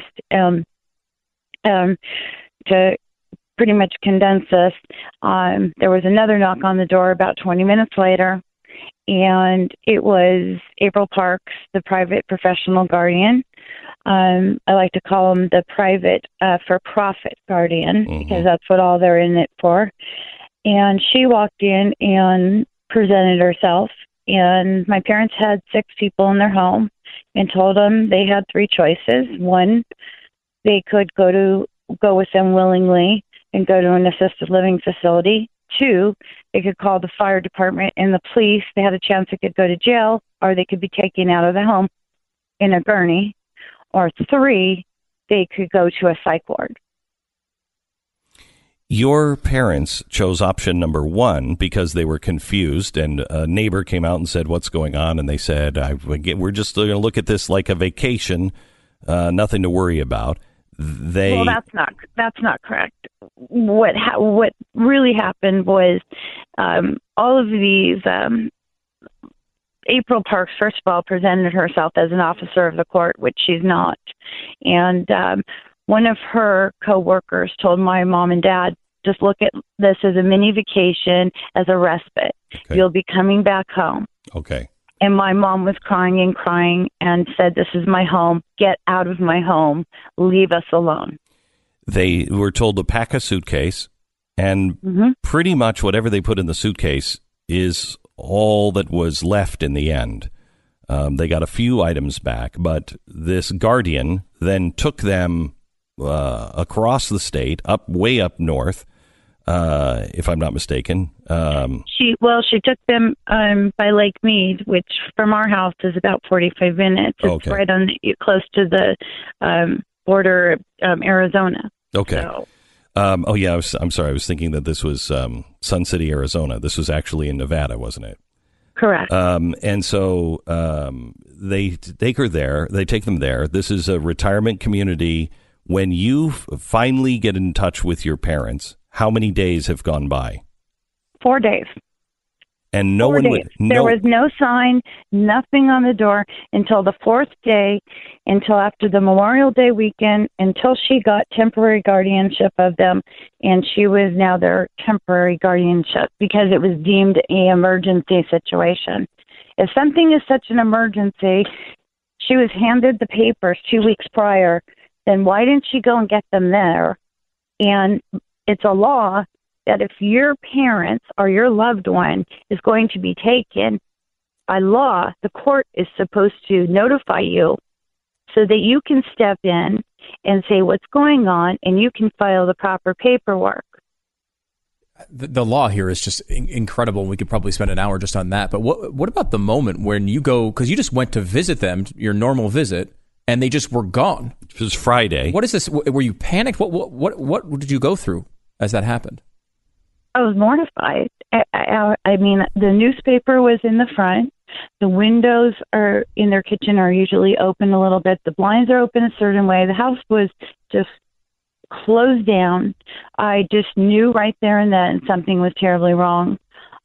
To pretty much condense this, there was another knock on the door about 20 minutes later, and it was April Parks, the private professional guardian. I like to call him the private for-profit guardian because that's what all they're in it for. And she walked in and presented herself, and my parents had 6 people in their home and told them they had 3 choices. One, they could go with them willingly and go to an assisted living facility. 2, they could call the fire department and the police. They had a chance they could go to jail, or they could be taken out of the home in a gurney. Or 3, they could go to a psych ward. Your parents chose option number 1 because they were confused, and a neighbor came out and said, "What's going on?" And they said, "We're just going to look at this like a vacation, nothing to worry about." Well, that's not correct. What really happened was all of these. April Parks, first of all, presented herself as an officer of the court, which she's not, and one of her coworkers told my mom and dad, "Just look at this as a mini vacation, as a respite. Okay. You'll be coming back home." Okay. And my mom was crying and said, "This is my home. Get out of my home. Leave us alone." They were told to pack a suitcase, and pretty much whatever they put in the suitcase is all that was left in the end. They got a few items back, but this guardian then took them across the state, way up north, if I'm not mistaken. She took them by Lake Mead, which from our house is about 45 minutes. It's right on close to the border of Arizona. Okay. So. I'm sorry. I was thinking that this was Sun City, Arizona. This was actually in Nevada, wasn't it? Correct. And so they take her there. They take them there. This is a retirement community. When you finally get in touch with your parents, how many days have gone by? 4 days. And There was no sign, nothing on the door until the 4th day, until after the Memorial Day weekend, until she got temporary guardianship of them, and she was now their temporary guardianship because it was deemed an emergency situation. If something is such an emergency, she was handed the papers 2 weeks prior, then why didn't she go and get them there? And it's a law that if your parents or your loved one is going to be taken, by law, the court is supposed to notify you so that you can step in and say what's going on and you can file the proper paperwork. The law here is just incredible. We could probably spend an hour just on that. But what about the moment when you go, because you just went to visit them, your normal visit, and they just were gone? It was Friday. What is this? Were you panicked? What did you go through as that happened? I was mortified. I mean, the newspaper was in the front. The windows are in their kitchen are usually open a little bit. The blinds are open a certain way. The house was just closed down. I just knew right there and then something was terribly wrong.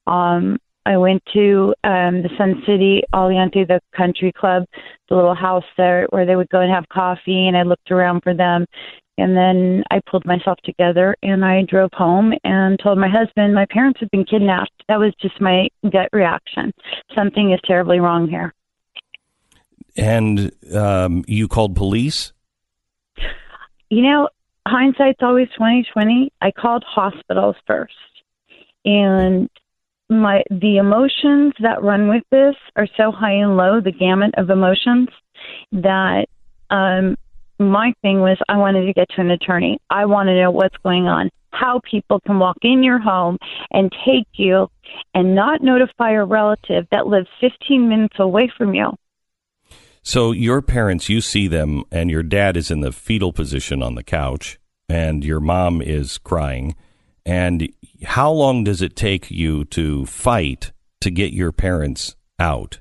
I went to the Sun City Aliante, the country club, the little house there where they would go and have coffee, and I looked around for them. And then I pulled myself together and I drove home and told my husband my parents had been kidnapped. That was just my gut reaction. Something is terribly wrong here. And you called police? You know, hindsight's always 20/20. I called hospitals first, and the emotions that run with this are so high and low, the gamut of emotions, that my thing was I wanted to get to an attorney. I want to know what's going on, how people can walk in your home and take you and not notify a relative that lives 15 minutes away from you. So your parents, you see them, and your dad is in the fetal position on the couch, and your mom is crying. And how long does it take you to fight to get your parents out?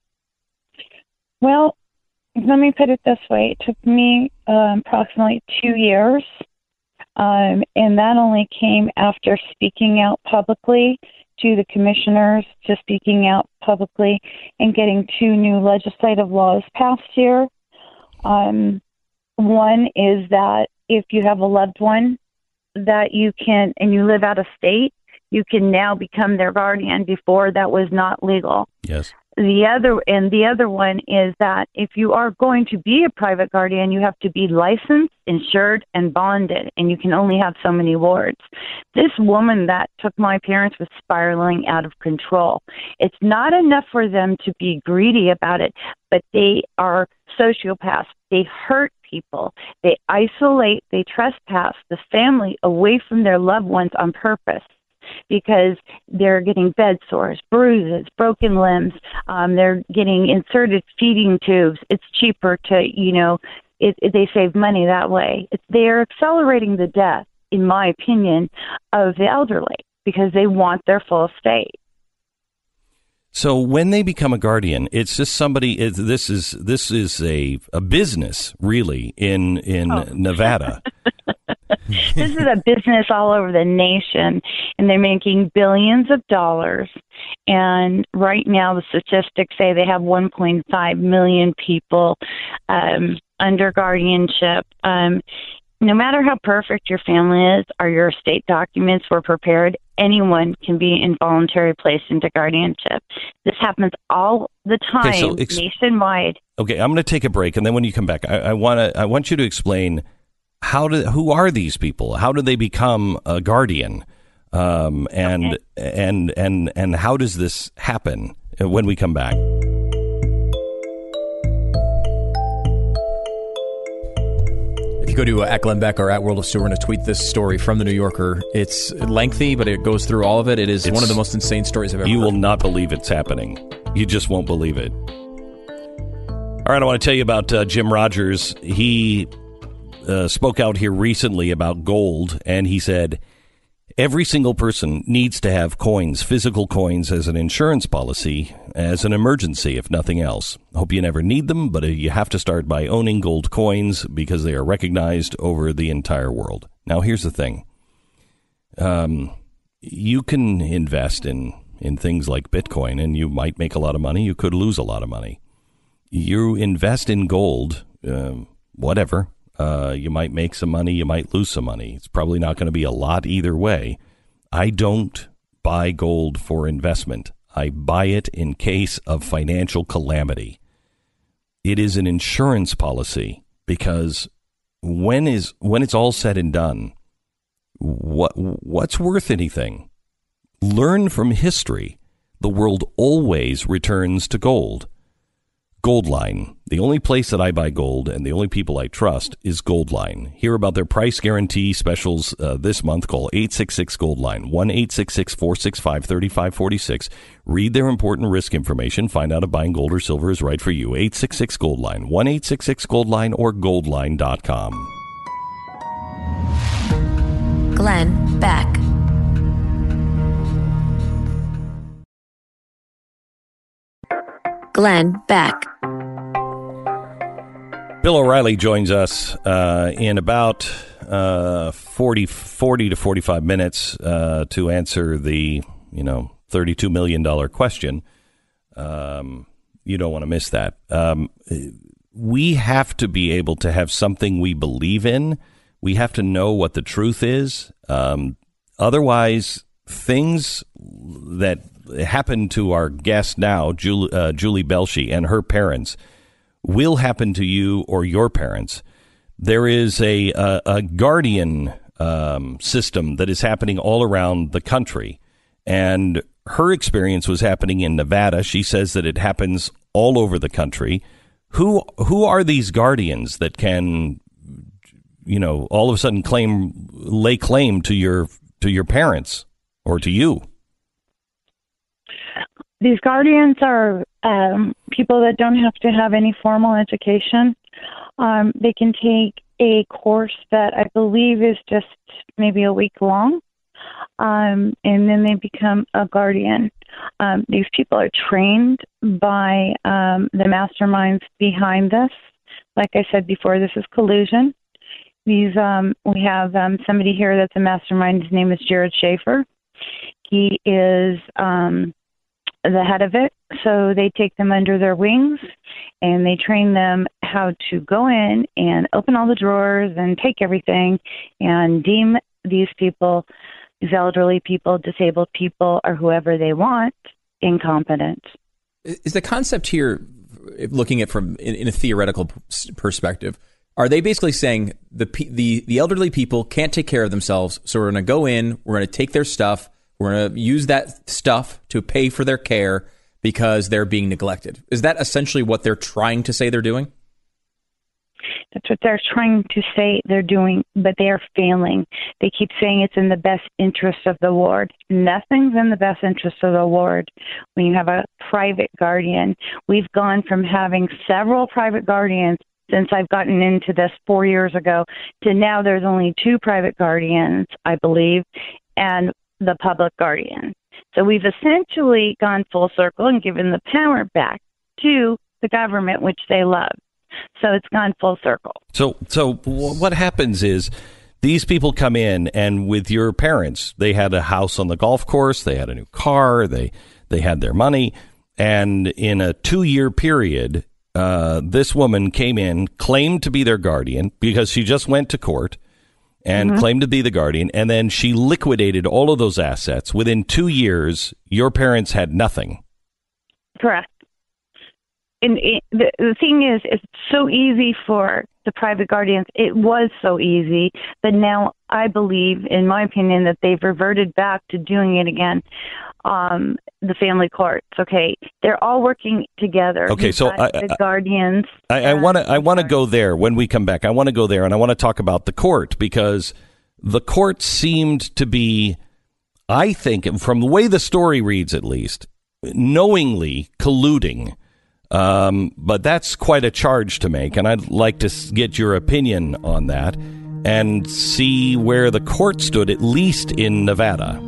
Well, let me put it this way. It took me approximately 2 years, and that only came after speaking out publicly to the commissioners, to speaking out publicly and getting 2 new legislative laws passed here. One is that if you have a loved one that you can, and you live out of state, you can now become their guardian. Before, that was not legal. Yes. The other one is that if you are going to be a private guardian, you have to be licensed, insured, and bonded, and you can only have so many wards. This woman that took my parents was spiraling out of control. It's not enough for them to be greedy about it, but they are sociopaths. They hurt people. They isolate, they trespass the family away from their loved ones on purpose, because they're getting bed sores, bruises, broken limbs. They're getting inserted feeding tubes. It's cheaper to, they save money that way. They're accelerating the death, in my opinion, of the elderly because they want their full estate. So when they become a guardian, it's just somebody. This is a business, really, in Nevada. This is a business all over the nation, and they're making billions of dollars. And right now, the statistics say they have 1.5 million people under guardianship. No matter how perfect your family is or your estate documents were prepared, anyone can be involuntarily placed into guardianship. This happens all the time, nationwide. Okay, I'm going to take a break, and then when you come back, I want you to explain who are these people? How do they become a guardian? And how does this happen when we come back? If you go to at Glenn Beck or at World of Stu, we're going to tweet this story from the New Yorker. It's lengthy, but it goes through all of it. It's one of the most insane stories I've ever heard. You will not believe it's happening. You just won't believe it. All right, I want to tell you about Jim Rogers. He spoke out here recently about gold, and he said, every single person needs to have coins, physical coins, as an insurance policy, as an emergency, if nothing else. Hope you never need them, but you have to start by owning gold coins because they are recognized over the entire world. Now, here's the thing. You can invest in things like Bitcoin, and you might make a lot of money. You could lose a lot of money. You invest in gold, whatever. You might make some money, you might lose some money. It's probably not going to be a lot either way. I don't buy gold for investment. I buy it in case of financial calamity. It is an insurance policy because when it's all said and done, what's worth anything? Learn from history. The world always returns to gold. Goldline. The only place that I buy gold and the only people I trust is Goldline. Hear about their price guarantee specials this month. Call 866-GOLDLINE, 1-866-465-3546. Read their important risk information. Find out if buying gold or silver is right for you. 866-GOLDLINE, 1-866-GOLDLINE or goldline.com. Glenn Beck. Glenn Beck. Bill O'Reilly joins us in about 40 to 45 minutes to answer the $32 million question. You don't want to miss that. We have to be able to have something we believe in. We have to know what the truth is. Otherwise, things that happened to our guest now, Julie Belshi, and her parents will happen to you or your parents there is a guardian system that is happening all around the country. And her experience was happening in Nevada. She says that it happens all over the country. Who are these guardians that can, all of a sudden lay claim to your parents or to you? These guardians are people that don't have to have any formal education. They can take a course that I believe is just maybe a week long, and then they become a guardian. These people are trained by the masterminds behind this. Like I said before, this is collusion. We have somebody here that's a mastermind. His name is Jared Schaefer. He is the head of it. So they take them under their wings and they train them how to go in and open all the drawers and take everything and deem these people, these elderly people, disabled people, or whoever they want, incompetent. Is the concept here, looking at from in a theoretical perspective, are they basically saying the elderly people can't take care of themselves, so we're going to go in, we're going to take their stuff, we're going to use that stuff to pay for their care because they're being neglected? Is that essentially what they're trying to say they're doing? That's what they're trying to say they're doing, but they are failing. They keep saying it's in the best interest of the ward. Nothing's in the best interest of the ward when you have a private guardian. We've gone from having several private guardians since I've gotten into this 4 years ago to now there's only 2 private guardians, I believe, and the public guardian. So we've essentially gone full circle and given the power back to the government, which they love. So it's gone full circle. So what happens is these people come in, and with your parents, they had a house on the golf course, they had a new car, they had their money, and in a 2-year period, this woman came in, claimed to be their guardian because she just went to court and claimed to be the guardian, and then she liquidated all of those assets. Within 2 years, your parents had nothing. Correct. And the thing is, it's so easy for the private guardians. It was so easy, but now I believe, in my opinion, that they've reverted back to doing it again. The family courts, okay, they're all working together. Okay, so the guardians. I want to go there when we come back. I want to go there, and I want to talk about the court, because the court seemed to be, I think, from the way the story reads at least, knowingly colluding. But that's quite a charge to make, and I'd like to get your opinion on that and see where the court stood, at least in Nevada.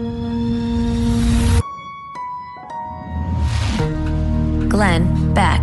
Glenn Beck.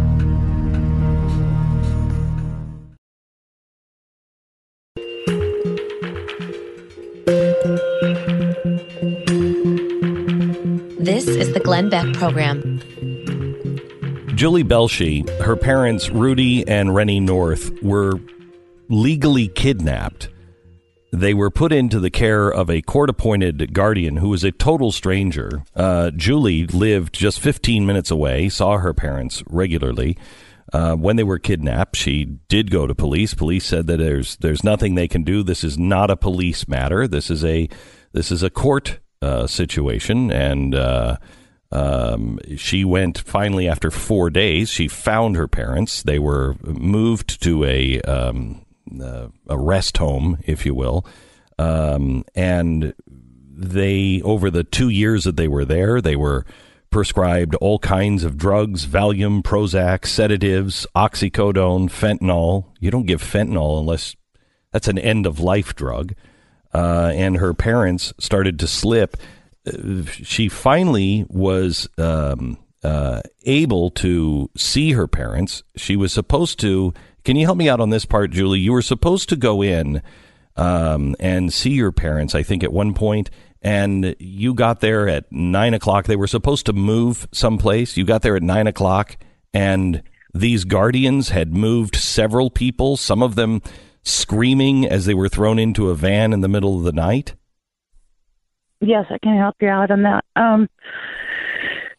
This is the Glenn Beck Program. Julie Belshie, her parents, Rudy and Rennie North, were legally kidnapped. They were put into the care of a court-appointed guardian who was a total stranger. Julie lived just 15 minutes away, saw her parents regularly. When they were kidnapped, she did go to police. Police said that there's nothing they can do. This is not a police matter. This is a court situation, and she went finally after 4 days. She found her parents. They were moved to a rest home, if you will. And they, over the 2 years that they were there, they were prescribed all kinds of drugs: Valium, Prozac, sedatives, oxycodone, fentanyl. You don't give fentanyl unless that's an end-of-life drug. And her parents started to slip. She finally was able to see her parents. She was supposed to. Can you help me out on this part, Julie? You were supposed to go in and see your parents, I think, at one point, and you got there at 9 o'clock. They were supposed to move someplace. You got there at 9 o'clock, and these guardians had moved several people, some of them screaming as they were thrown into a van in the middle of the night. Yes, I can help you out on that.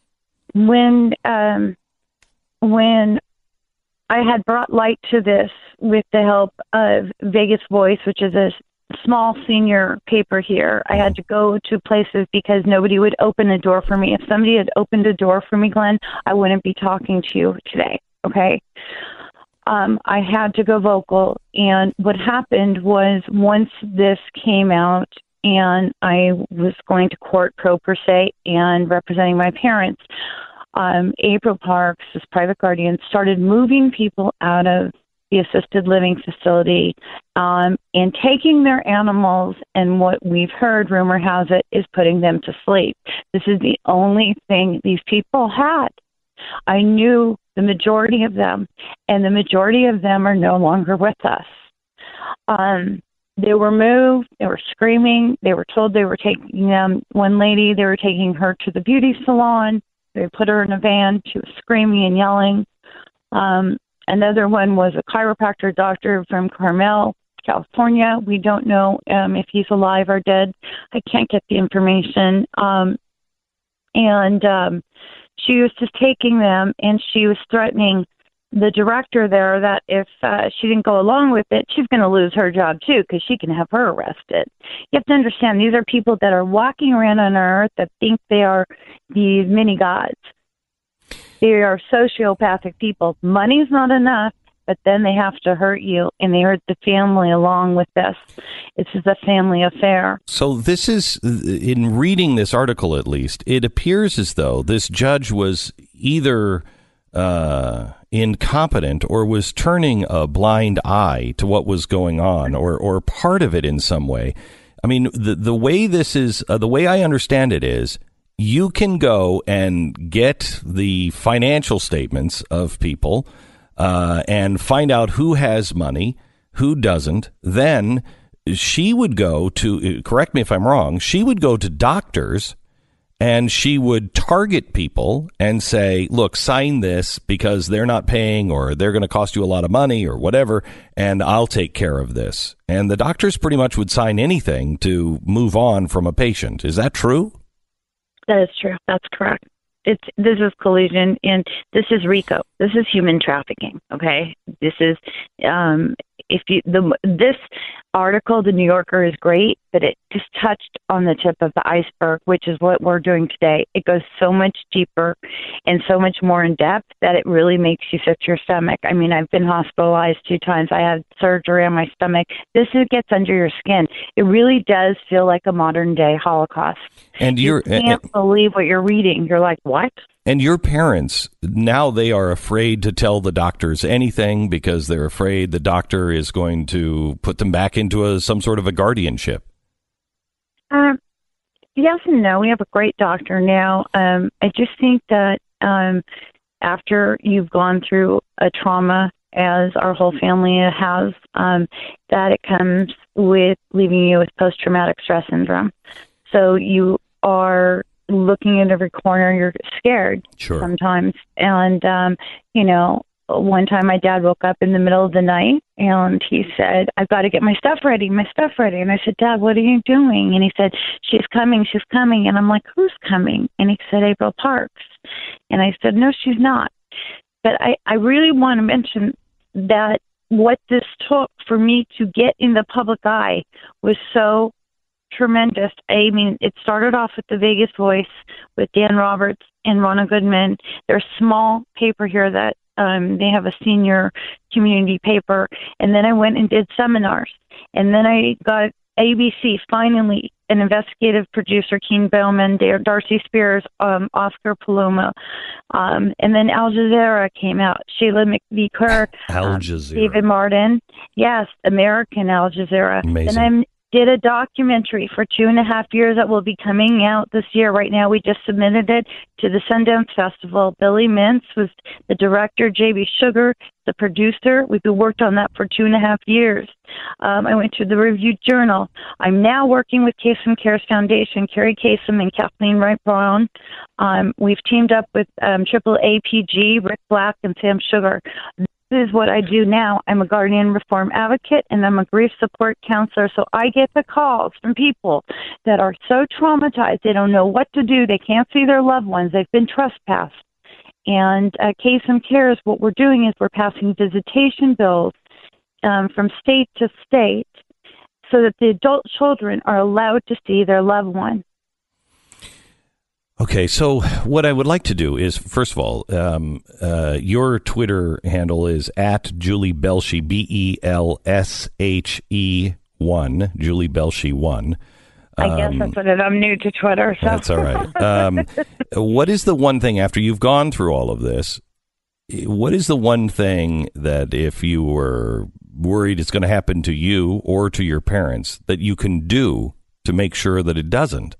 When I had brought light to this with the help of Vegas Voice, which is a small senior paper here. I had to go to places because nobody would open a door for me. If somebody had opened a door for me, Glenn, I wouldn't be talking to you today, okay? I had to go vocal, and what happened was once this came out and I was going to court pro per se and representing my parents, April Parks, this private guardian, started moving people out of the assisted living facility and taking their animals, and what we've heard, rumor has it, is putting them to sleep. This is the only thing these people had. I knew the majority of them, and the majority of them are no longer with us. They were moved. They were screaming. They were told they were taking them. One lady, they were taking her to the beauty salon. They put her in a van. She was screaming and yelling. Another one was a chiropractor doctor from Carmel, California. We don't know if he's alive or dead. I can't get the information. She was just taking them, and she was threatening the director there that if she didn't go along with it, she's going to lose her job too, because she can have her arrested. You have to understand, these are people that are walking around on earth that think they are these mini gods. They are sociopathic people. Money's not enough, but then they have to hurt you, and they hurt the family along with this. This is a family affair. So this is, in reading this article at least, it appears as though this judge was either incompetent or was turning a blind eye to what was going on, or part of it in some way. I mean, the way this is, the way I understand it is, you can go and get the financial statements of people and find out who has money, who doesn't. Then she would go to, correct me if I'm wrong, she would go to doctors and she would target people and say, look, sign this because they're not paying, or they're going to cost you a lot of money or whatever, and I'll take care of this. And the doctors pretty much would sign anything to move on from a patient. Is that true? That is true. That's correct. This is collusion, and this is RICO. This is human trafficking. Okay, this is this article, the New Yorker, is great, but it just touched on the tip of the iceberg, which is what we're doing today. It goes so much deeper and so much more in depth that it really makes you sick to your stomach. I mean, I've been hospitalized 2 times. I had surgery on my stomach. This gets under your skin. It really does feel like a modern day Holocaust. And you can't believe what you're reading. You're like, what? And your parents, now they are afraid to tell the doctors anything because they're afraid the doctor is going to put them back into some sort of a guardianship. Yes and no. We have a great doctor now. I just think that after you've gone through a trauma, as our whole family has, that it comes with leaving you with post-traumatic stress syndrome. So you are looking at every corner, you're scared sometimes. And, one time my dad woke up in the middle of the night and he said, I've got to get my stuff ready. And I said, Dad, what are you doing? And he said, she's coming. And I'm like, who's coming? And he said, April Parks. And I said, no, she's not. But I really want to mention that what this took for me to get in the public eye was so tremendous. I mean, it started off with the Vegas Voice with Dan Roberts and Ronna Goodman. They're a small paper here that they have a senior community paper. And then I went and did seminars. And then I got ABC, finally, an investigative producer, Keen Bowman, Darcy Spears, Oscar Paloma. And then Al Jazeera came out. Sheila McVicker, Al Jazeera. David Martin. Yes, American Al Jazeera. Amazing. And I did a documentary for 2.5 years that will be coming out this year. Right now, we just submitted it to the Sundance Festival. Billy Mintz was the director, J.B. Sugar, the producer. We've been worked on that for 2.5 years. I went to the Review Journal. I'm now working with Kasem Cares Foundation, Carrie Kasem and Kathleen Wright Brown. We've teamed up with Triple APG, Rick Black, and Sam Sugar. This is what I do now. I'm a guardian reform advocate, and I'm a grief support counselor. So I get the calls from people that are so traumatized, they don't know what to do. They can't see their loved ones. They've been trespassed. And Kasem Cares, what we're doing is we're passing visitation bills from state to state so that the adult children are allowed to see their loved one. Okay, so what I would like to do is, first of all, your Twitter handle is at Julie Belshe, BELSHE1, Julie Belshe 1. I guess that's what it is. I'm new to Twitter. So. That's all right. What is the one thing, after you've gone through all of this, what is the one thing that if you were worried it's going to happen to you or to your parents that you can do to make sure that it doesn't?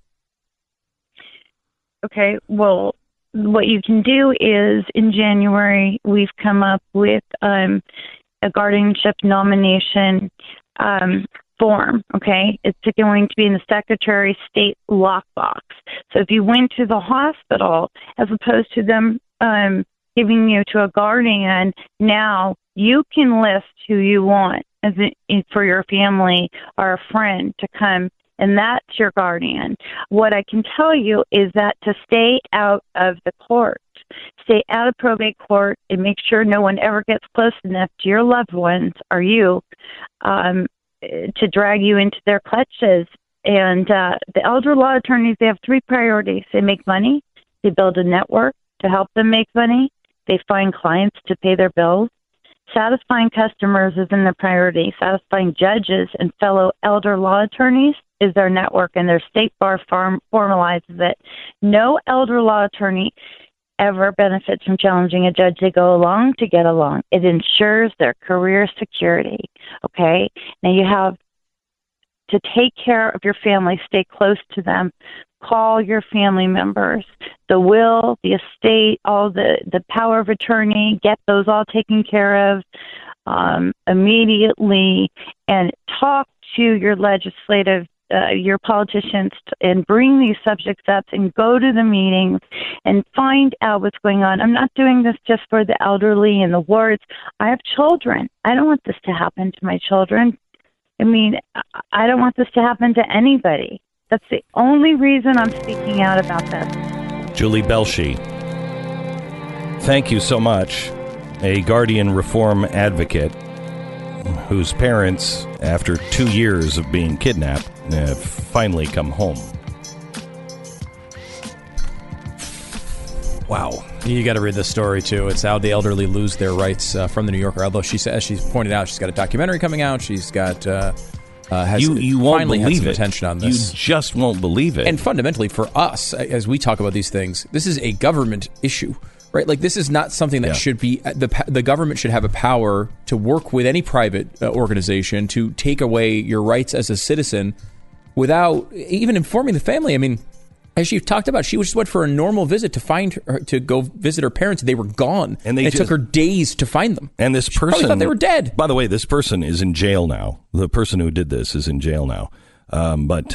Okay, well, what you can do is in January, we've come up with a guardianship nomination form, okay? It's going to be in the Secretary of State lockbox. So if you went to the hospital, as opposed to them giving you to a guardian, now you can list who you want for your family or a friend to come, and that's your guardian. What I can tell you is that to stay out of the court, stay out of probate court, and make sure no one ever gets close enough to your loved ones or you to drag you into their clutches. And the elder law attorneys, they have three priorities. They make money, they build a network to help them make money, they find clients to pay their bills. Satisfying customers isn't a priority. Satisfying judges and fellow elder law attorneys is their network, and their state bar formalizes it. No elder law attorney ever benefits from challenging a judge. They go along to get along. It ensures their career security, okay? Now you have to take care of your family, stay close to them, call your family members, the will, the estate, all the power of attorney, get those all taken care of immediately, and talk to your legislative, your politicians, and bring these subjects up and go to the meetings and find out what's going on. I'm not doing this just for the elderly and the wards. I have children. I don't want this to happen to my children. I mean, I don't want this to happen to anybody. That's the only reason I'm speaking out about this. Julie Belshe, thank you so much. A guardian reform advocate whose parents, after 2 years of being kidnapped, have finally come home. Wow. You got to read this story, too. It's how the elderly lose their rights from the New Yorker. Although she's pointed out, she's got a documentary coming out. She's got... you won't believe it. Attention on this. You just won't believe it. And fundamentally, for us, as we talk about these things, this is a government issue, right? Like, this is not something that should be the government should have a power to work with any private organization to take away your rights as a citizen without even informing the family. I mean, as she talked about, she just went for a normal visit to go visit her parents. They were gone, and it took her days to find them. And this person probably thought they were dead. By the way, this person is in jail now. The person who did this is in jail now. But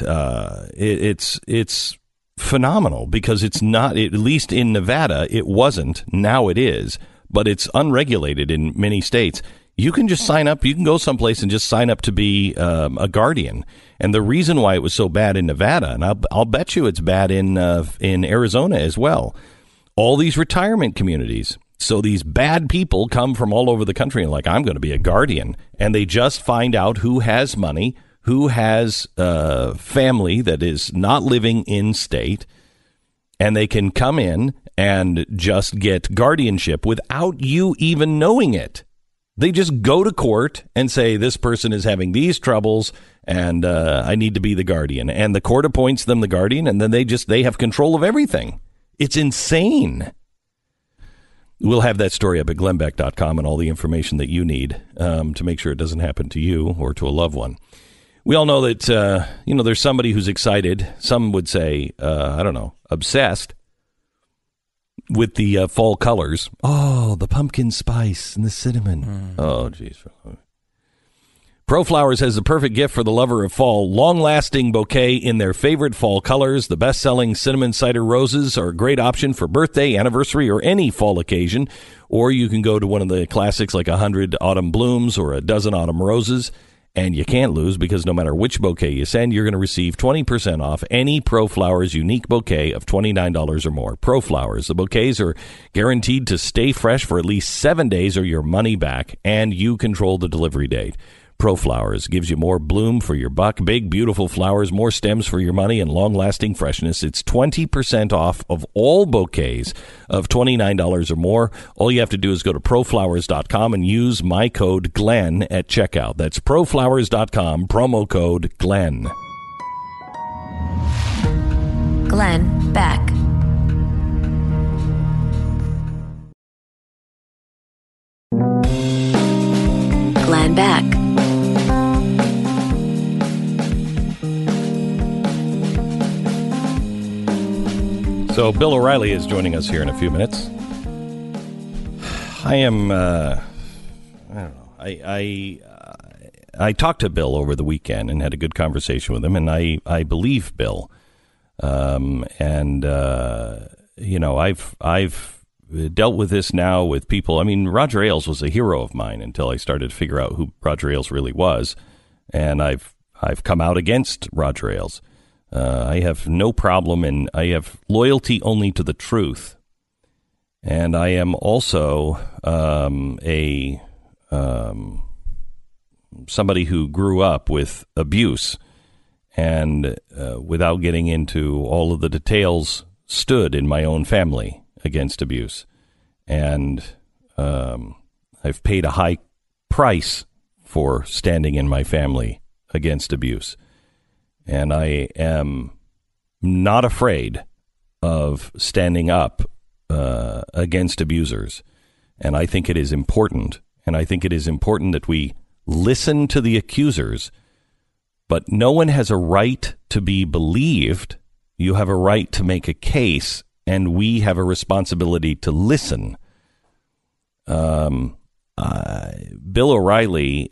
it's phenomenal because it's not, at least in Nevada, it wasn't. Now it is, but it's unregulated in many states. You can just sign up. You can go someplace and just sign up to be a guardian. And the reason why it was so bad in Nevada, and I'll bet you it's bad in Arizona as well, all these retirement communities. So these bad people come from all over the country and like, I'm going to be a guardian. And they just find out who has money, who has family that is not living in state, and they can come in and just get guardianship without you even knowing it. They just go to court and say, this person is having these troubles and I need to be the guardian. And the court appoints them the guardian, and then they have control of everything. It's insane. We'll have that story up at glennbeck.com and all the information that you need to make sure it doesn't happen to you or to a loved one. We all know that, there's somebody who's excited. Some would say, obsessed with the fall colors. Oh, the pumpkin spice and the cinnamon. Oh, geez. ProFlowers has the perfect gift for the lover of fall. Long-lasting bouquet in their favorite fall colors. The best-selling cinnamon cider roses are a great option for birthday, anniversary, or any fall occasion. Or you can go to one of the classics like 100 autumn blooms or a dozen autumn roses. And you can't lose because no matter which bouquet you send, you're going to receive 20% off any ProFlowers unique bouquet of $29 or more. ProFlowers, the bouquets are guaranteed to stay fresh for at least 7 days or your money back, and you control the delivery date. ProFlowers gives you more bloom for your buck, big, beautiful flowers, more stems for your money, and long-lasting freshness. It's 20% off of all bouquets of $29 or more. All you have to do is go to proflowers.com and use my code Glenn at checkout. That's proflowers.com, promo code Glenn. Glenn Beck. Glenn Beck. So Bill O'Reilly is joining us here in a few minutes. I am, I don't know. I talked to Bill over the weekend and had a good conversation with him, and I believe Bill. You know, I've dealt with this now with people. I mean, Roger Ailes was a hero of mine until I started to figure out who Roger Ailes really was, and I've come out against Roger Ailes. I have no problem, and I have loyalty only to the truth. And I am also somebody who grew up with abuse, and without getting into all of the details, stood in my own family against abuse. And I've paid a high price for standing in my family against abuse. And I am not afraid of standing up against abusers. And I think it is important. And I think it is important that we listen to the accusers. But no one has a right to be believed. You have a right to make a case, and we have a responsibility to listen. Bill O'Reilly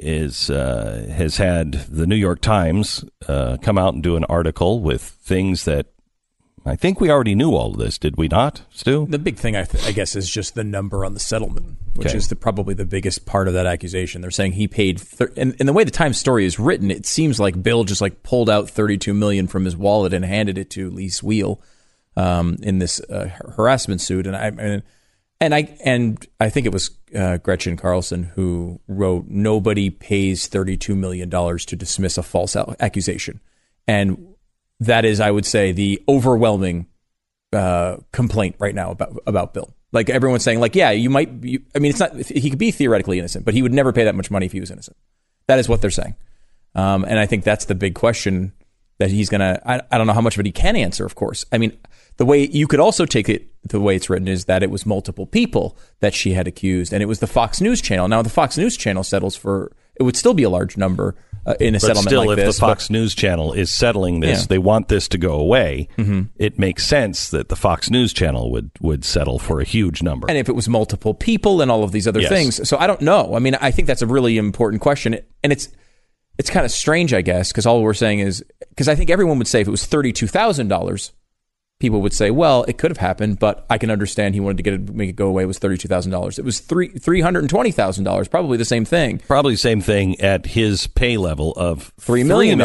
has had the New York Times come out and do an article with things that I think we already knew all of this, did we not, Stu? The big thing, I guess, is just the number on the settlement, which is probably the biggest part of that accusation. They're saying he paid, and the way the Times story is written, it seems like Bill just like pulled out $32 million from his wallet and handed it to Lee Wheel in this harassment suit, And I think it was Gretchen Carlson who wrote, "Nobody pays $32 million to dismiss a false accusation." And that is, I would say, the overwhelming complaint right now about Bill. Like everyone's saying, like, yeah, you might be, I mean, it's not, he could be theoretically innocent, but he would never pay that much money if he was innocent. That is what they're saying. And I think that's the big question that he's going to, I don't know how much of it he can answer, of course. I mean, the way you could also take it, the way it's written is that it was multiple people that she had accused, and it was the Fox News channel. Now, the Fox News channel settles for, it would still be a large number in a settlement still, like this. But still, if the Fox News channel is settling this, they want this to go away, it makes sense that the Fox News channel would settle for a huge number. And if it was multiple people and all of these other things. So I don't know. I mean, I think that's a really important question. And it's kind of strange, I guess, because all we're saying is, because I think everyone would say if it was $32,000, people would say, well, it could have happened, but I can understand he wanted to make it go away. It was $32,000. It was $320,000, probably the same thing. Probably the same thing at his pay level of $3 million.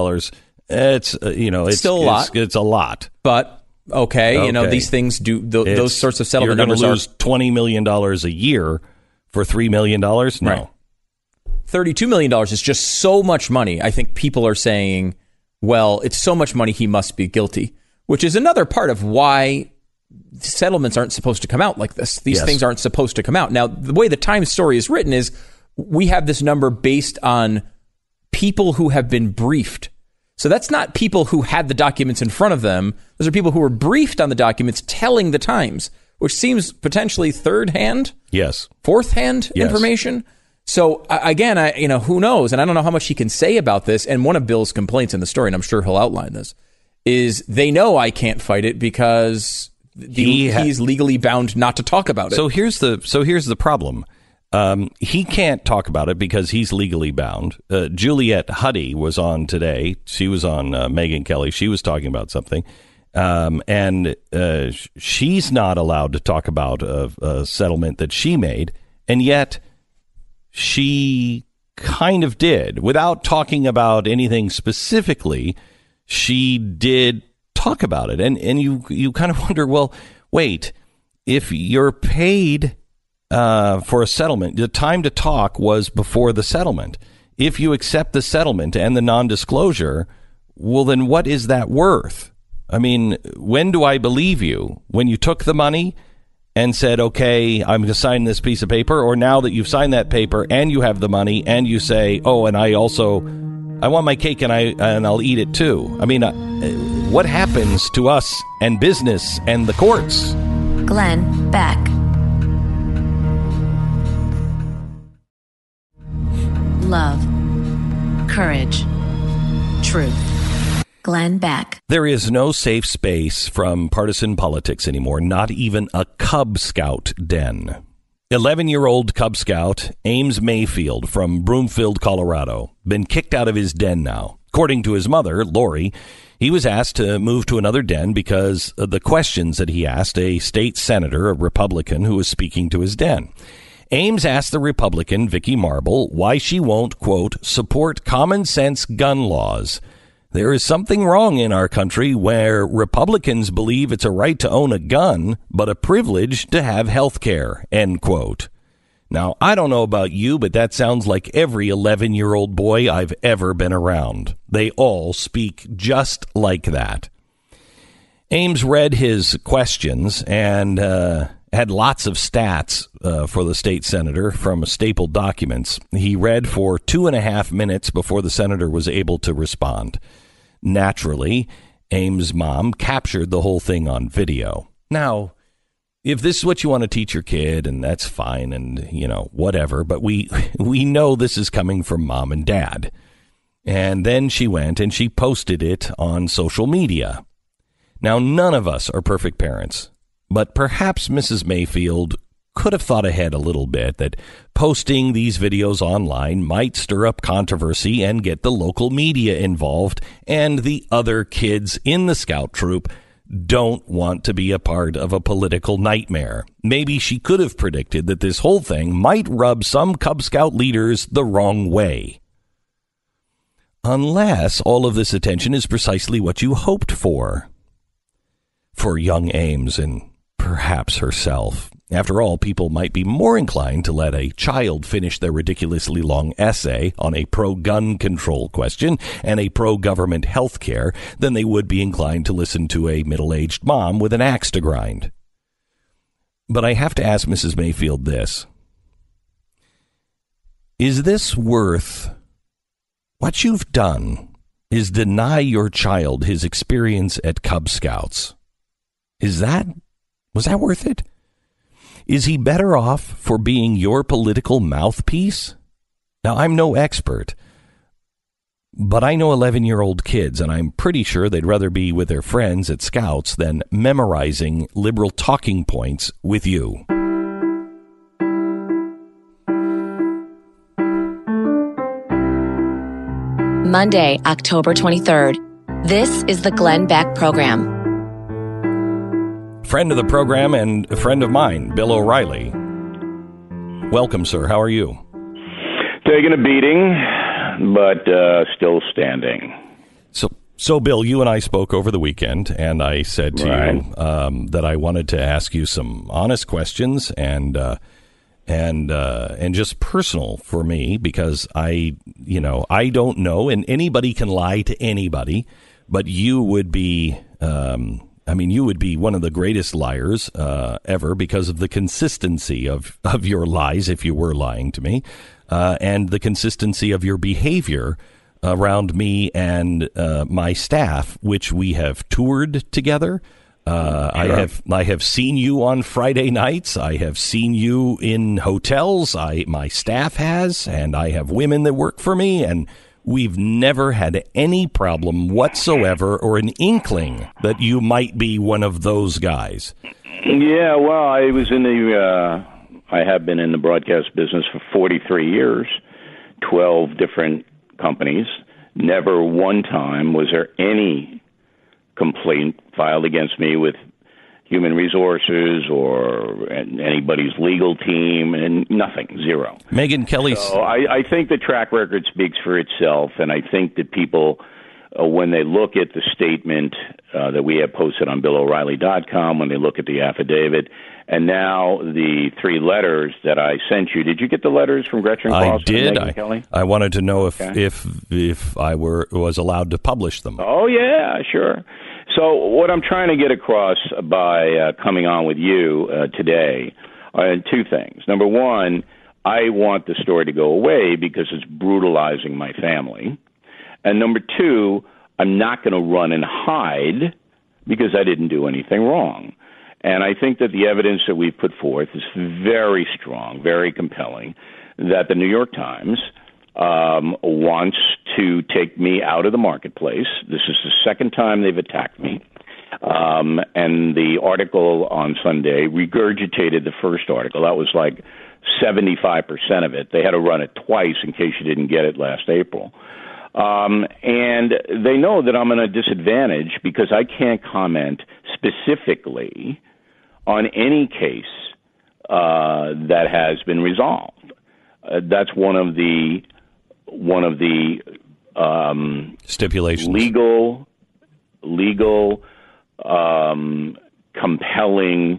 It's it's still a lot. It's a lot, but okay. These things do those sorts of settlement numbers. You're going to lose $20 million a year for $3 million. No, right. $32 million is just so much money. I think people are saying, well, it's so much money, he must be guilty. Which is another part of why settlements aren't supposed to come out like this. These things aren't supposed to come out. Now, the way the Times story is written is we have this number based on people who have been briefed. So that's not people who had the documents in front of them. Those are people who were briefed on the documents telling the Times, which seems potentially third-hand? Yes. Fourth-hand information? So, again, who knows? And I don't know how much he can say about this. And one of Bill's complaints in the story, and I'm sure he'll outline this, is they know I can't fight it because he's legally bound not to talk about it. So here's the problem. He can't talk about it because he's legally bound. Juliette Huddy was on today. She was on Megyn Kelly. She was talking about something. And she's not allowed to talk about a settlement that she made. And yet she kind of did. Without talking about anything specifically, she did talk about it. And you kind of wonder, well, wait, if you're paid for a settlement, the time to talk was before the settlement. If you accept the settlement and the non-disclosure, well, then what is that worth? I mean, when do I believe you? When you took the money and said, okay, I'm going to sign this piece of paper, or now that you've signed that paper and you have the money and you say, oh, and I want my cake and I'll eat it too. I mean, what happens to us and business and the courts? Glenn Beck. Love, courage, truth. Glenn Beck. There is no safe space from partisan politics anymore, not even a Cub Scout den. 11-year-old Cub Scout Ames Mayfield from Broomfield, Colorado, been kicked out of his den now. According to his mother, Lori, he was asked to move to another den because of the questions that he asked a state senator, a Republican, who was speaking to his den. Ames asked the Republican, Vicky Marble, why she won't, quote, support common sense gun laws. There is something wrong in our country where Republicans believe it's a right to own a gun, but a privilege to have health care, end quote. Now, I don't know about you, but that sounds like every 11-year-old boy I've ever been around. They all speak just like that. Ames read his questions and had lots of stats for the state senator from stapled documents. He read for 2.5 minutes before the senator was able to respond. Naturally, Ames' mom captured the whole thing on video. Now, if this is what you want to teach your kid, and that's fine, and, you know, whatever, but we know this is coming from mom and dad. And then she went and she posted it on social media. Now, none of us are perfect parents, but perhaps Mrs. Mayfield could have thought ahead a little bit that posting these videos online might stir up controversy and get the local media involved, and the other kids in the scout troop don't want to be a part of a political nightmare. Maybe she could have predicted that this whole thing might rub some Cub Scout leaders the wrong way. Unless all of this attention is precisely what you hoped for young Ames and perhaps herself. After all, people might be more inclined to let a child finish their ridiculously long essay on a pro-gun control question and a pro-government health care than they would be inclined to listen to a middle-aged mom with an axe to grind. But I have to ask Mrs. Mayfield this. Is this worth what you've done is deny your child his experience at Cub Scouts? Was that worth it? Is he better off for being your political mouthpiece? Now, I'm no expert, but I know 11-year-old kids, and I'm pretty sure they'd rather be with their friends at Scouts than memorizing liberal talking points with you. Monday, October 23rd. This is the Glenn Beck Program. Friend of the program and a friend of mine, Bill O'Reilly. Welcome, sir. How are you? Taking a beating, but still standing. So, Bill, you and I spoke over the weekend, and I said to you that I wanted to ask you some honest questions and just personal for me, because I don't know, and anybody can lie to anybody, but you would be. You would be one of the greatest liars ever because of the consistency of your lies, if you were lying to me, and the consistency of your behavior around me and my staff, which we have toured together. Sure. I have seen you on Friday nights. I have seen you in hotels. My staff has, and I have women that work for me, and we've never had any problem whatsoever or an inkling that you might be one of those guys. Yeah, well, I have been in the broadcast business for 43 years, 12 different companies. Never one time was there any complaint filed against me with human resources or anybody's legal team, and nothing, zero. Megyn Kelly. So I think the track record speaks for itself, and I think that people, when they look at the statement that we have posted on BillO'Reilly.com, when they look at the affidavit, and now the 3 letters that I sent you. Did you get the letters from Gretchen Clausen? I did. And Megyn Kelly? I wanted to know if I was allowed to publish them. Oh, yeah, sure. So what I'm trying to get across by coming on with you today are 2 things. Number one, I want the story to go away because it's brutalizing my family. And number 2, I'm not going to run and hide because I didn't do anything wrong. And I think that the evidence that we've put forth is very strong, very compelling, that the New York Times wants to take me out of the marketplace. This is the second time they've attacked me. And the article on Sunday regurgitated the first article. That was like 75% of it. They had to run it twice in case you didn't get it last April. And they know that I'm in a disadvantage because I can't comment specifically on any case that has been resolved. That's one of the stipulations. Legal, compelling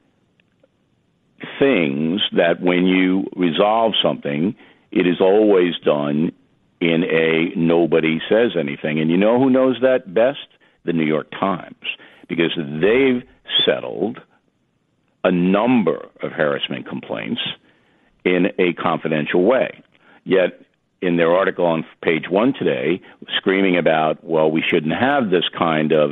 things that when you resolve something, it is always done in a nobody says anything. And you know who knows that best? The New York Times, because they've settled a number of harassment complaints in a confidential way. Yet, in their article on page 1 today, screaming about, well, we shouldn't have this kind of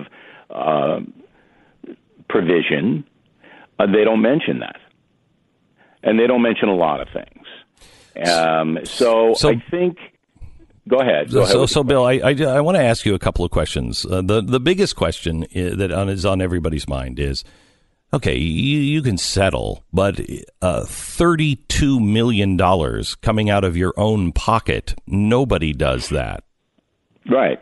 provision, they don't mention that. And they don't mention a lot of things. So I think... Go ahead. So Bill, I want to ask you a couple of questions. The biggest question that is on everybody's mind is, okay, you can settle, but $32 million coming out of your own pocket, nobody does that. Right.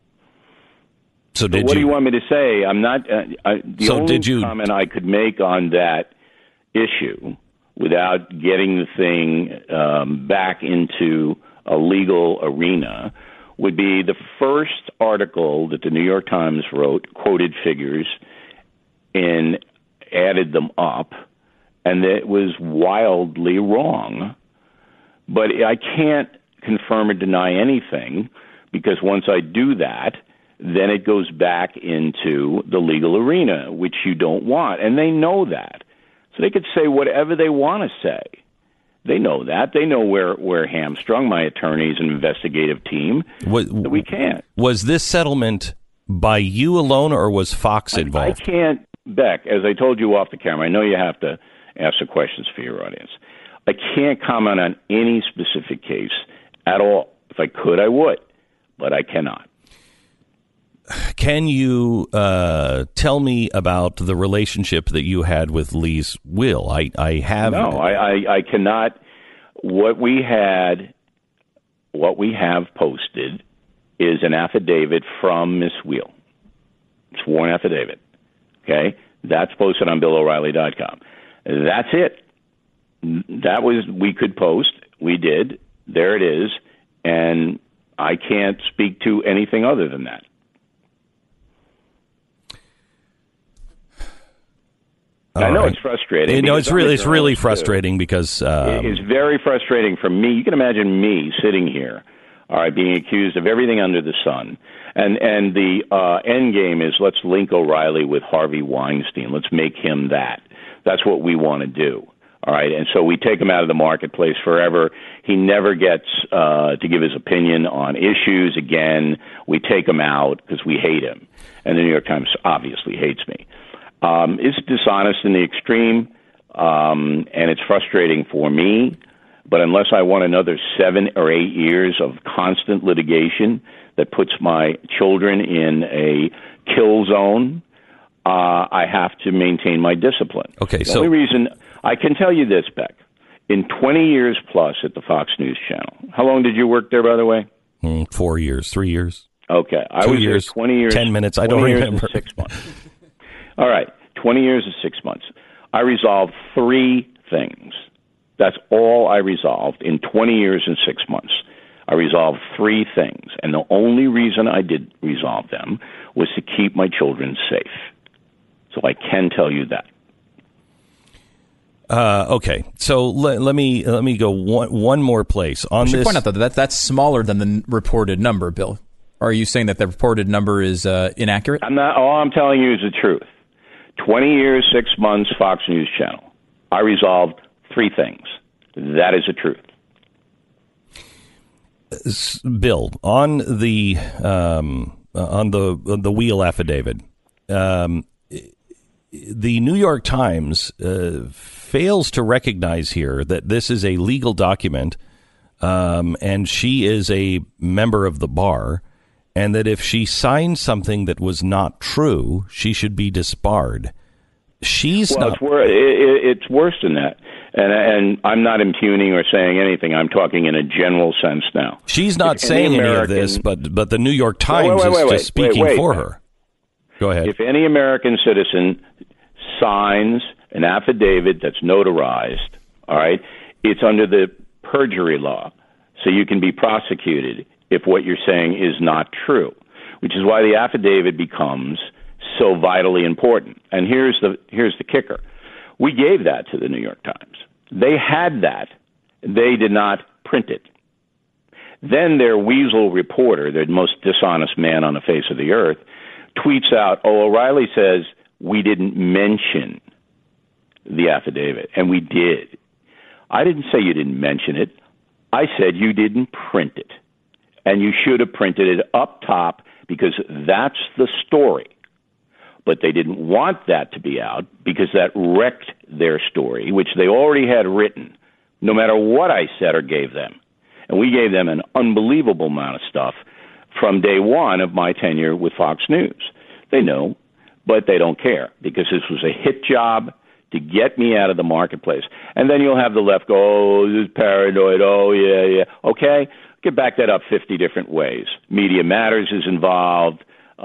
So what do you want me to say? I'm not. The only comment I could make on that issue without getting the thing back into a legal arena would be the first article that the New York Times wrote, quoted figures and added them up, and it was wildly wrong. But I can't confirm or deny anything because once I do that, then it goes back into the legal arena, which you don't want. And they know that. So they could say whatever they want to say. They know that. They know we're hamstrung, my attorneys and investigative team, that we can't. Was this settlement by you alone, or was Fox involved? I can't, Beck, as I told you off the camera, I know you have to ask the questions for your audience. I can't comment on any specific case at all. If I could, I would, but I cannot. Can you tell me about the relationship that you had with Lee's will? I have no. I cannot. What we have posted is an affidavit from Miss Wheel, sworn affidavit. Okay, that's posted on BillO'Reilly.com. That's it. That was we could post. We did. There it is, and I can't speak to anything other than that. I know it's frustrating. It's really frustrating because it's very frustrating for me. You can imagine me sitting here, all right, being accused of everything under the sun, and the end game is let's link O'Reilly with Harvey Weinstein. Let's make him that. That's what we want to do. All right, and so we take him out of the marketplace forever. He never gets to give his opinion on issues again. We take him out because we hate him, and the New York Times obviously hates me. It's dishonest in the extreme, and it's frustrating for me. But unless I want another 7 or 8 years of constant litigation that puts my children in a kill zone, I have to maintain my discipline. Okay, the only reason I can tell you this, Beck, in 20 years plus at the Fox News Channel. How long did you work there, by the way? 4 years, 3 years. Okay, I was there 20 years, 10 minutes. I don't remember. 6 months. All right, 20 years and 6 months, I resolved 3 things. That's all I resolved in 20 years and 6 months. I resolved 3 things, and the only reason I did resolve them was to keep my children safe. So I can tell you that. Okay, so let me go one more place on this. I should point out though that that's smaller than the reported number, Bill. Or are you saying that the reported number is inaccurate? I'm not. All I'm telling you is the truth. 20 years, 6 months, Fox News Channel. I resolved 3 things. That is the truth. Bill, on the Wheel affidavit, the New York Times fails to recognize here that this is a legal document, and she is a member of the bar, and that if she signed something that was not true, she should be disbarred. She's not. It's worse than that. And I'm not impugning or saying anything. I'm talking in a general sense now. She's not saying any of this, but the New York Times is just speaking for her. Go ahead. If any American citizen signs an affidavit that's notarized, all right, it's under the perjury law, so you can be prosecuted if what you're saying is not true, which is why the affidavit becomes so vitally important. And here's the kicker. We gave that to the New York Times. They had that. They did not print it. Then their weasel reporter, the most dishonest man on the face of the earth, tweets out, O'Reilly says, we didn't mention the affidavit. And we did. I didn't say you didn't mention it. I said you didn't print it. And you should have printed it up top because that's the story. But they didn't want that to be out because that wrecked their story, which they already had written, no matter what I said or gave them. And we gave them an unbelievable amount of stuff from day one of my tenure with Fox News. They know, but they don't care because this was a hit job to get me out of the marketplace. And then you'll have the left go, oh, this is paranoid, oh, yeah. Okay, you can back that up 50 different ways. Media Matters is involved.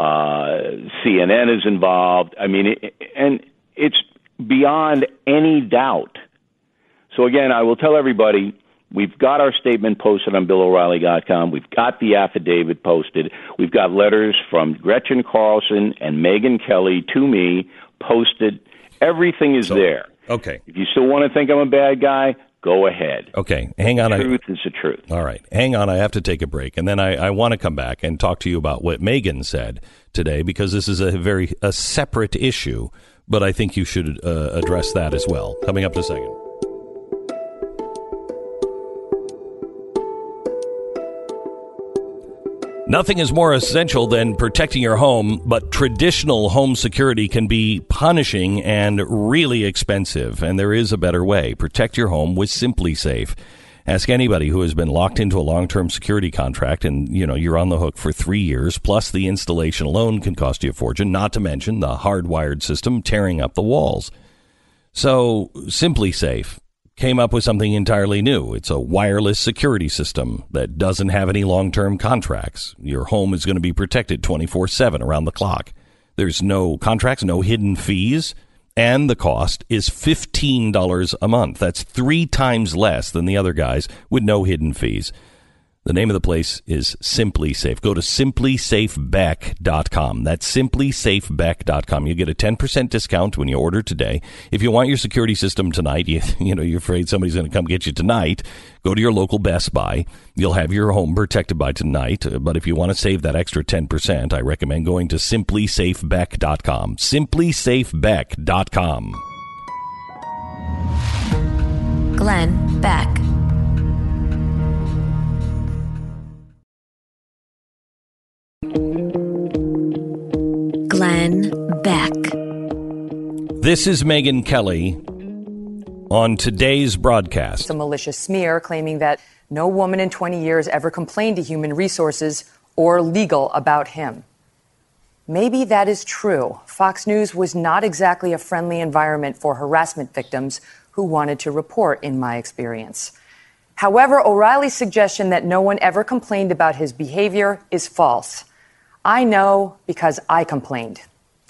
CNN is involved. I mean, and it's beyond any doubt. So again, I will tell everybody, we've got our statement posted on BillO'Reilly.com. We've got the affidavit posted. We've got letters from Gretchen Carlson and Megyn Kelly to me posted. Everything is there. Okay. If you still want to think I'm a bad guy, go ahead. Okay, hang on. The truth is the truth. All right, hang on. I have to take a break, and then I want to come back and talk to you about what Megyn said today, because this is a separate issue, but I think you should address that as well. Coming up in a second. Nothing is more essential than protecting your home, but traditional home security can be punishing and really expensive, and there is a better way. Protect your home with SimpliSafe. Ask anybody who has been locked into a long-term security contract and, you're on the hook for 3 years, plus the installation alone can cost you a fortune, not to mention the hardwired system tearing up the walls. So SimpliSafe came up with something entirely new. It's a wireless security system that doesn't have any long-term contracts. Your home is going to be protected 24/7 around the clock. There's no contracts, no hidden fees, and the cost is $15 a month. That's 3 times less than the other guys with no hidden fees. The name of the place is SimpliSafe. Go to simplysafebeck.com. That's simplysafebeck.com. You get a 10% discount when you order today. If you want your security system tonight, you're afraid somebody's going to come get you tonight, go to your local Best Buy. You'll have your home protected by tonight. But if you want to save that extra 10%, I recommend going to simplysafebeck.com. Simplysafebeck.com. Glenn Beck. Glenn Beck. This is Megyn Kelly on today's broadcast. It's a malicious smear claiming that no woman in 20 years ever complained to Human Resources or legal about him. Maybe that is true. Fox News was not exactly a friendly environment for harassment victims who wanted to report, in my experience. However, O'Reilly's suggestion that no one ever complained about his behavior is false. I know because I complained.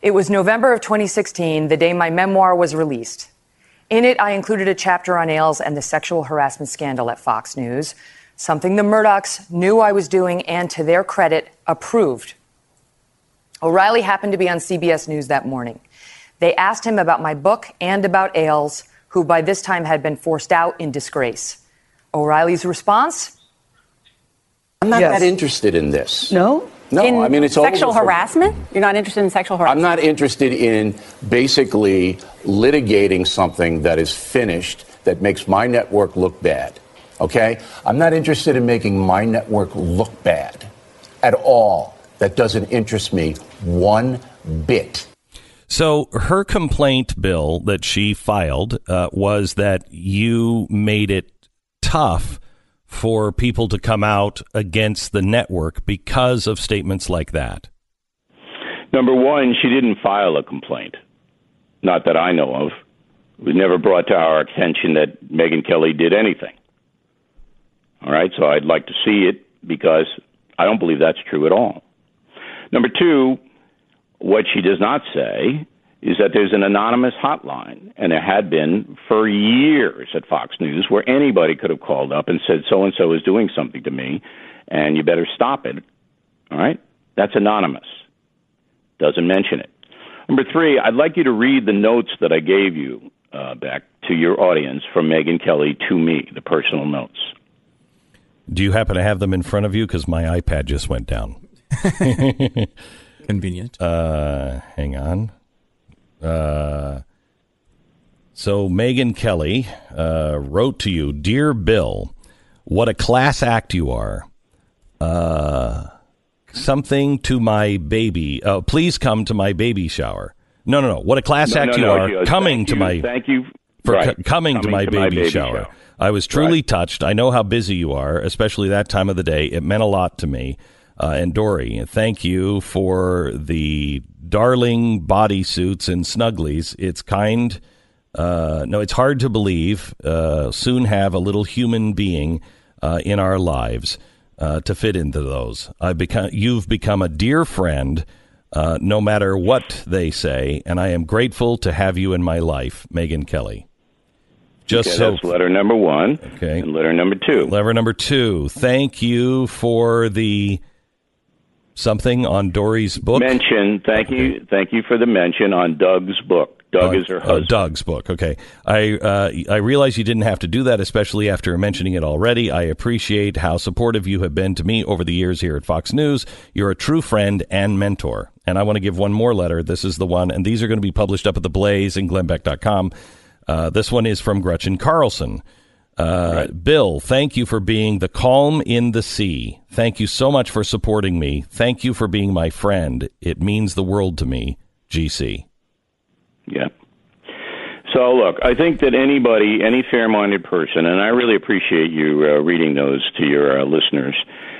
It was November of 2016, the day my memoir was released. In it, I included a chapter on Ailes and the sexual harassment scandal at Fox News, something the Murdochs knew I was doing and, to their credit, approved. O'Reilly happened to be on CBS News that morning. They asked him about my book and about Ailes, who by this time had been forced out in disgrace. O'Reilly's response? I'm not that interested in this. No? No, I mean, it's sexual harassment? You're not interested in sexual harassment? I'm not interested in basically litigating something that is finished that makes my network look bad. Okay? I'm not interested in making my network look bad at all. That doesn't interest me one bit. So her complaint, Bill, that she filed was that you made it tough for people to come out against the network because of statements like that. Number one, she didn't file a complaint. Not that I know of. It was never brought to our attention that Megyn Kelly did anything. All right, so I'd like to see it because I don't believe that's true at all. Number two, what she does not say is that there's an anonymous hotline, and there had been for years at Fox News, where anybody could have called up and said, so-and-so is doing something to me, and you better stop it. All right? That's anonymous. Doesn't mention it. Number three, I'd like you to read the notes that I gave you back to your audience from Megyn Kelly to me, the personal notes. Do you happen to have them in front of you? Because my iPad just went down. Convenient. Hang on. So Megyn Kelly wrote to you, Dear Bill, what a class act you are. Something to my baby. Please come to my baby shower. No. What a class act you are. Coming to my baby shower. I was truly touched. I know how busy you are, especially that time of the day. It meant a lot to me. And Dory, thank you for the darling bodysuits and snugglies. It's kind. It's hard to believe. Soon have a little human being in our lives to fit into those. You've become a dear friend, no matter what they say, and I am grateful to have you in my life, Megyn Kelly. That's letter number one. Okay. And letter number two. Letter number two. Thank you for the something on Dory's book. Mention. Thank you for the mention on Doug's book. Doug is her husband. Doug's book. Okay. I realize you didn't have to do that, especially after mentioning it already. I appreciate how supportive you have been to me over the years here at Fox News. You're a true friend and mentor. And I want to give one more letter. This is the one, and these are going to be published up at The Blaze and glennbeck.com. This one is from Gretchen Carlson. Right. Bill, thank you for being the calm in the sea. Thank you so much for supporting me. Thank you for being my friend. It means the world to me. GC. Yeah. So, look, I think that any fair-minded person, and I really appreciate you reading those to your listeners,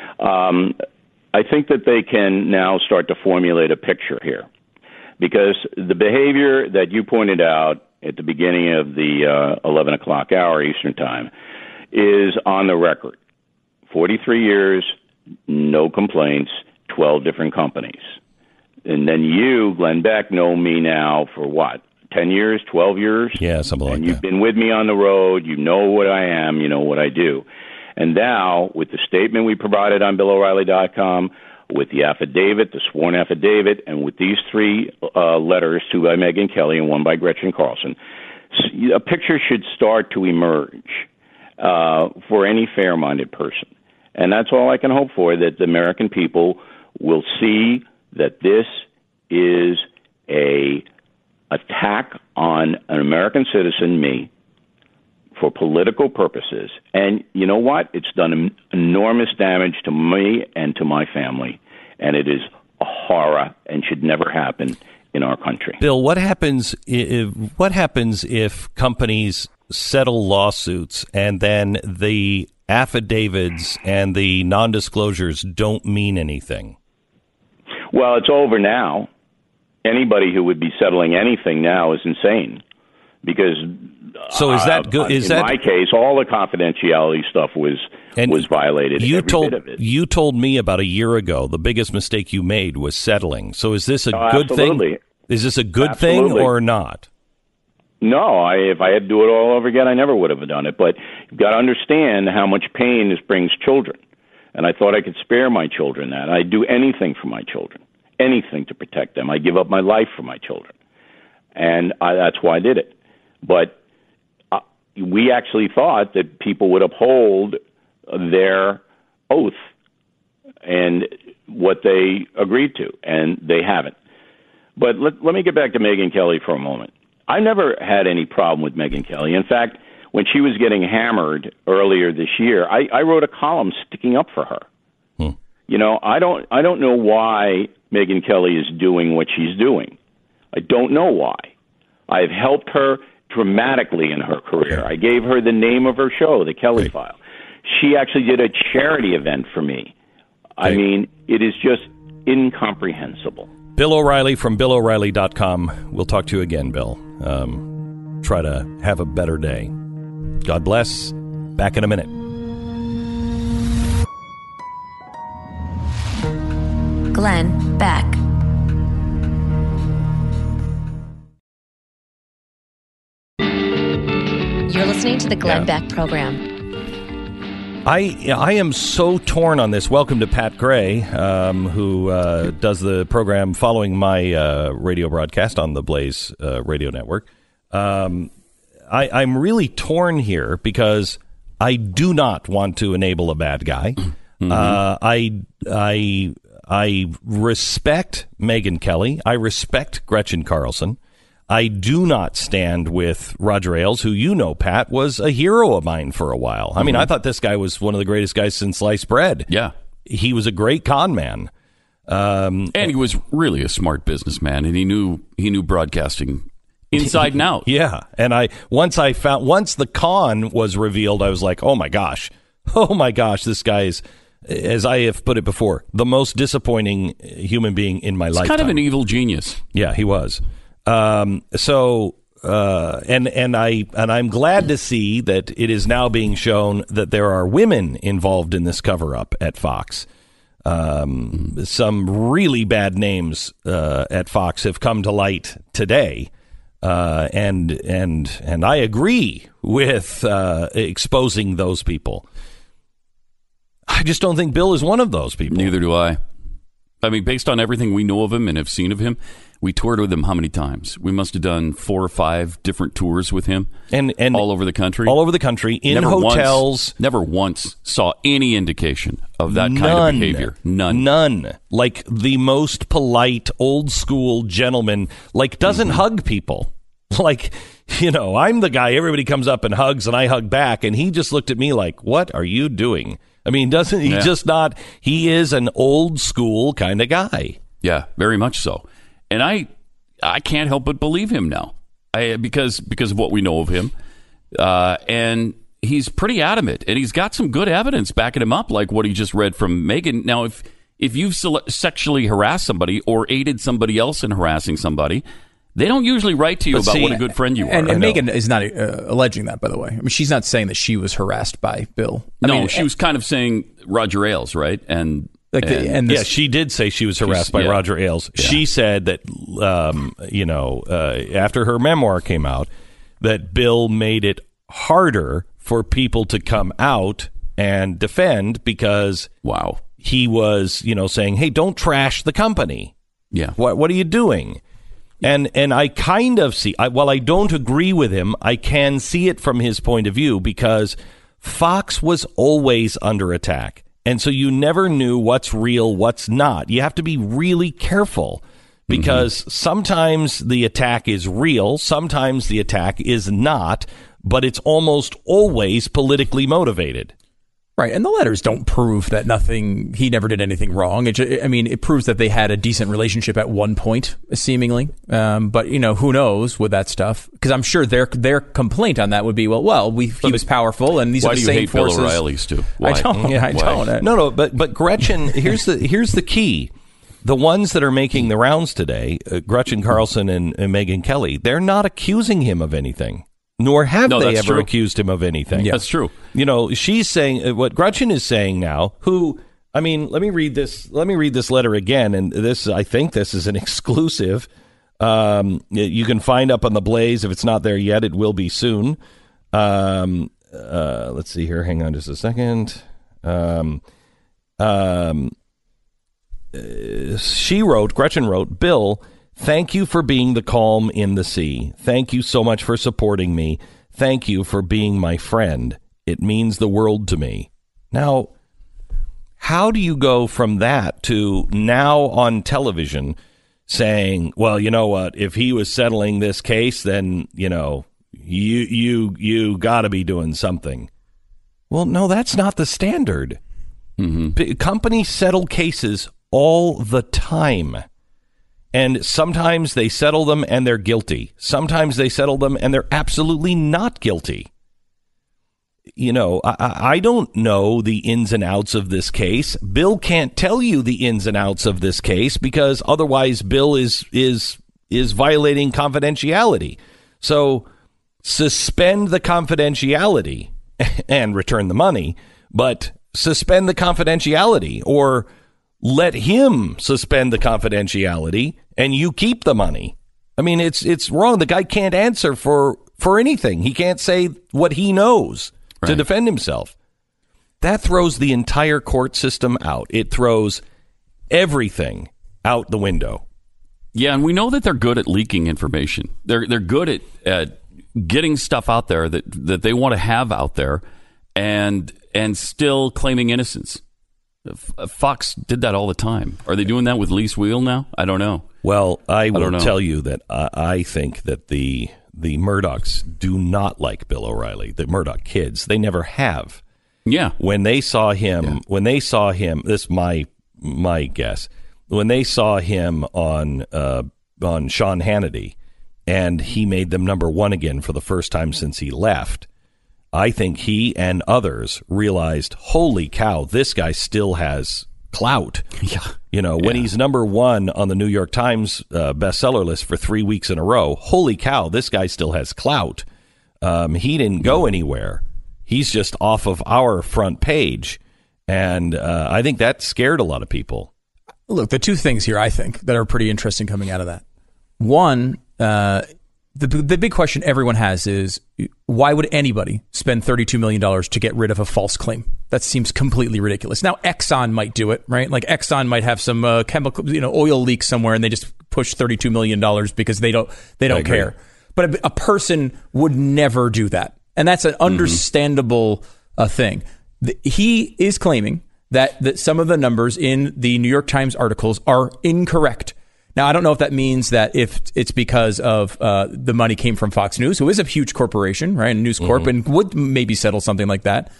I think that they can now start to formulate a picture here. Because the behavior that you pointed out at the beginning of the 11 o'clock hour Eastern Time is on the record. 43 years, no complaints, 12 different companies. And then you, Glenn Beck, know me now for what, 10 years, 12 years? Yeah, something like that. And you've been with me on the road. You know what I am. You know what I do. And now, with the statement we provided on BillO'Reilly.com, with the affidavit, the sworn affidavit, and with these three letters, two by Megyn Kelly and one by Gretchen Carlson, a picture should start to emerge for any fair-minded person. And that's all I can hope for, that the American people will see that this is a attack on an American citizen, me, for political purposes. And you know what? It's done enormous damage to me and to my family. And it is a horror and should never happen in our country. Bill, what happens if companies settle lawsuits and then the affidavits and the non-disclosures don't mean anything? Well, it's over now. Anybody who would be settling anything now is insane. Because so is that good? In my case, all the confidentiality stuff was violated. You told me about a year ago the biggest mistake you made was settling. So is this a good thing? Is this a good Absolutely. thing or not? No, if I had to do it all over again, I never would have done it. But you've got to understand how much pain this brings children. And I thought I could spare my children that. I'd do anything for my children, anything to protect them. I give up my life for my children. And that's why I did it. But we actually thought that people would uphold their oath and what they agreed to, and they haven't. But let me get back to Megyn Kelly for a moment. I never had any problem with Megyn Kelly. In fact, when she was getting hammered earlier this year, I wrote a column sticking up for her. You know, I don't know why Megyn Kelly is doing what she's doing. I don't know why. I've helped her dramatically in her career. I gave her the name of her show, The Kelly File. She actually did a charity event for me. I mean, it is just incomprehensible. Bill O'Reilly from BillO'Reilly.com. We'll talk to you again, Bill. Try to have a better day. God bless. Back in a minute. Glenn Beck. You're listening to the Glenn Beck Program. I am so torn on this. Welcome to Pat Gray, who does the program following my radio broadcast on the Blaze radio network. I'm really torn here because I do not want to enable a bad guy. I respect Megyn Kelly. I respect Gretchen Carlson. I do not stand with Roger Ailes, who, you know, Pat, was a hero of mine for a while. I mean, I thought this guy was one of the greatest guys since sliced bread. Yeah. He was a great con man. And he was really a smart businessman, and he knew broadcasting inside and out. Yeah. And once the con was revealed, I was like, oh my gosh, this guy is, as I have put it before, the most disappointing human being in my lifetime. He's kind of an evil genius. Yeah, he was. And I'm glad to see that it is now being shown that there are women involved in this cover up at Fox. Some really bad names at Fox have come to light today. And I agree with exposing those people. I just don't think Bill is one of those people. Neither do I. I mean, based on everything we know of him and have seen of him, we toured with him how many times? We must have done 4 or 5 different tours with him, and all over the country. All over the country, in hotels. Never once saw any indication of that kind of behavior. None. Like the most polite, old school gentleman, like doesn't hug people. Like, you know, I'm the guy everybody comes up and hugs, and I hug back, and he just looked at me like, what are you doing? I mean, doesn't he just not? He is an old school kind of guy. Yeah, very much so. And I can't help but believe him now, because of what we know of him. And he's pretty adamant, and he's got some good evidence backing him up, like what he just read from Megyn. Now, if you've sexually harassed somebody or aided somebody else in harassing somebody, they don't usually write to you about what a good friend you are. And Megyn is not alleging that, by the way. I mean, she's not saying that she was harassed by Bill. She was kind of saying Roger Ailes, right? She did say she was harassed by Roger Ailes. Yeah. She said that, after her memoir came out, that Bill made it harder for people to come out and defend because he was, saying, hey, don't trash the company. Yeah. What are you doing? And I kind of see, while I don't agree with him, I can see it from his point of view because Fox was always under attack. And so you never knew what's real, what's not. You have to be really careful because sometimes the attack is real, sometimes the attack is not, but it's almost always politically motivated. Right, and the letters don't prove that he never did anything wrong. It proves that they had a decent relationship at one point, seemingly. But, who knows with that stuff? Because I'm sure their complaint on that would be, he was powerful, and these are the same forces. Why do you hate Bill O'Reilly's too? Why? I don't. No, but Gretchen, here's the key. The ones that are making the rounds today, Gretchen Carlson and Megyn Kelly, they're not accusing him of anything. Nor have they ever accused him of anything. Yeah, that's true. She's saying what Gretchen is saying now. Let me read this letter again. And I think this is an exclusive. You can find up on the Blaze. If it's not there yet, it will be soon. Let's see here. Hang on just a second. Gretchen wrote, Bill, thank you for being the calm in the sea. Thank you so much for supporting me. Thank you for being my friend. It means the world to me. Now, how do you go from that to now on television saying, well, you know what, if he was settling this case, then, you know, you got to be doing something. Well, no, that's not the standard. Companies settle cases all the time. And sometimes they settle them and they're guilty. Sometimes they settle them and they're absolutely not guilty. You know, I don't know the ins and outs of this case. Bill can't tell you the ins and outs of this case because otherwise Bill is violating confidentiality. So suspend the confidentiality and return the money, but suspend the confidentiality or let him suspend the confidentiality and you keep the money. I mean, it's wrong. The guy can't answer for anything. He can't say what he knows to defend himself. That throws the entire court system out. It throws everything out the window. Yeah, and we know that they're good at leaking information. They're good at getting stuff out there that they want to have out there and still claiming innocence. Fox did that all the time. Are they doing that with Lee Wheel now? I don't know. Well, I will tell you that I think that the Murdochs do not like Bill O'Reilly. The Murdoch kids, they never have. Yeah. When they saw him, this is my guess. When they saw him on Sean Hannity, and he made them number one again for the first time since he left, I think he and others realized, holy cow, this guy still has clout. Yeah. You know, when he's number one on the New York Times bestseller list for 3 weeks in a row, holy cow, this guy still has clout. He didn't go anywhere. He's just off of our front page. And I think that scared a lot of people. Look, the two things here, I think, that are pretty interesting coming out of that. One, the big question everyone has is, why would anybody spend $32 million to get rid of a false claim? That seems completely ridiculous. Now, Exxon might do it, right? Like Exxon might have some chemical, oil leak somewhere, and they just push $32 million because they don't care. But a person would never do that, and that's an understandable thing. He is claiming that some of the numbers in the New York Times articles are incorrect. Now, I don't know if that means that if it's because of the money came from Fox News, who is a huge corporation, right, a News Corp, and would maybe settle something like that,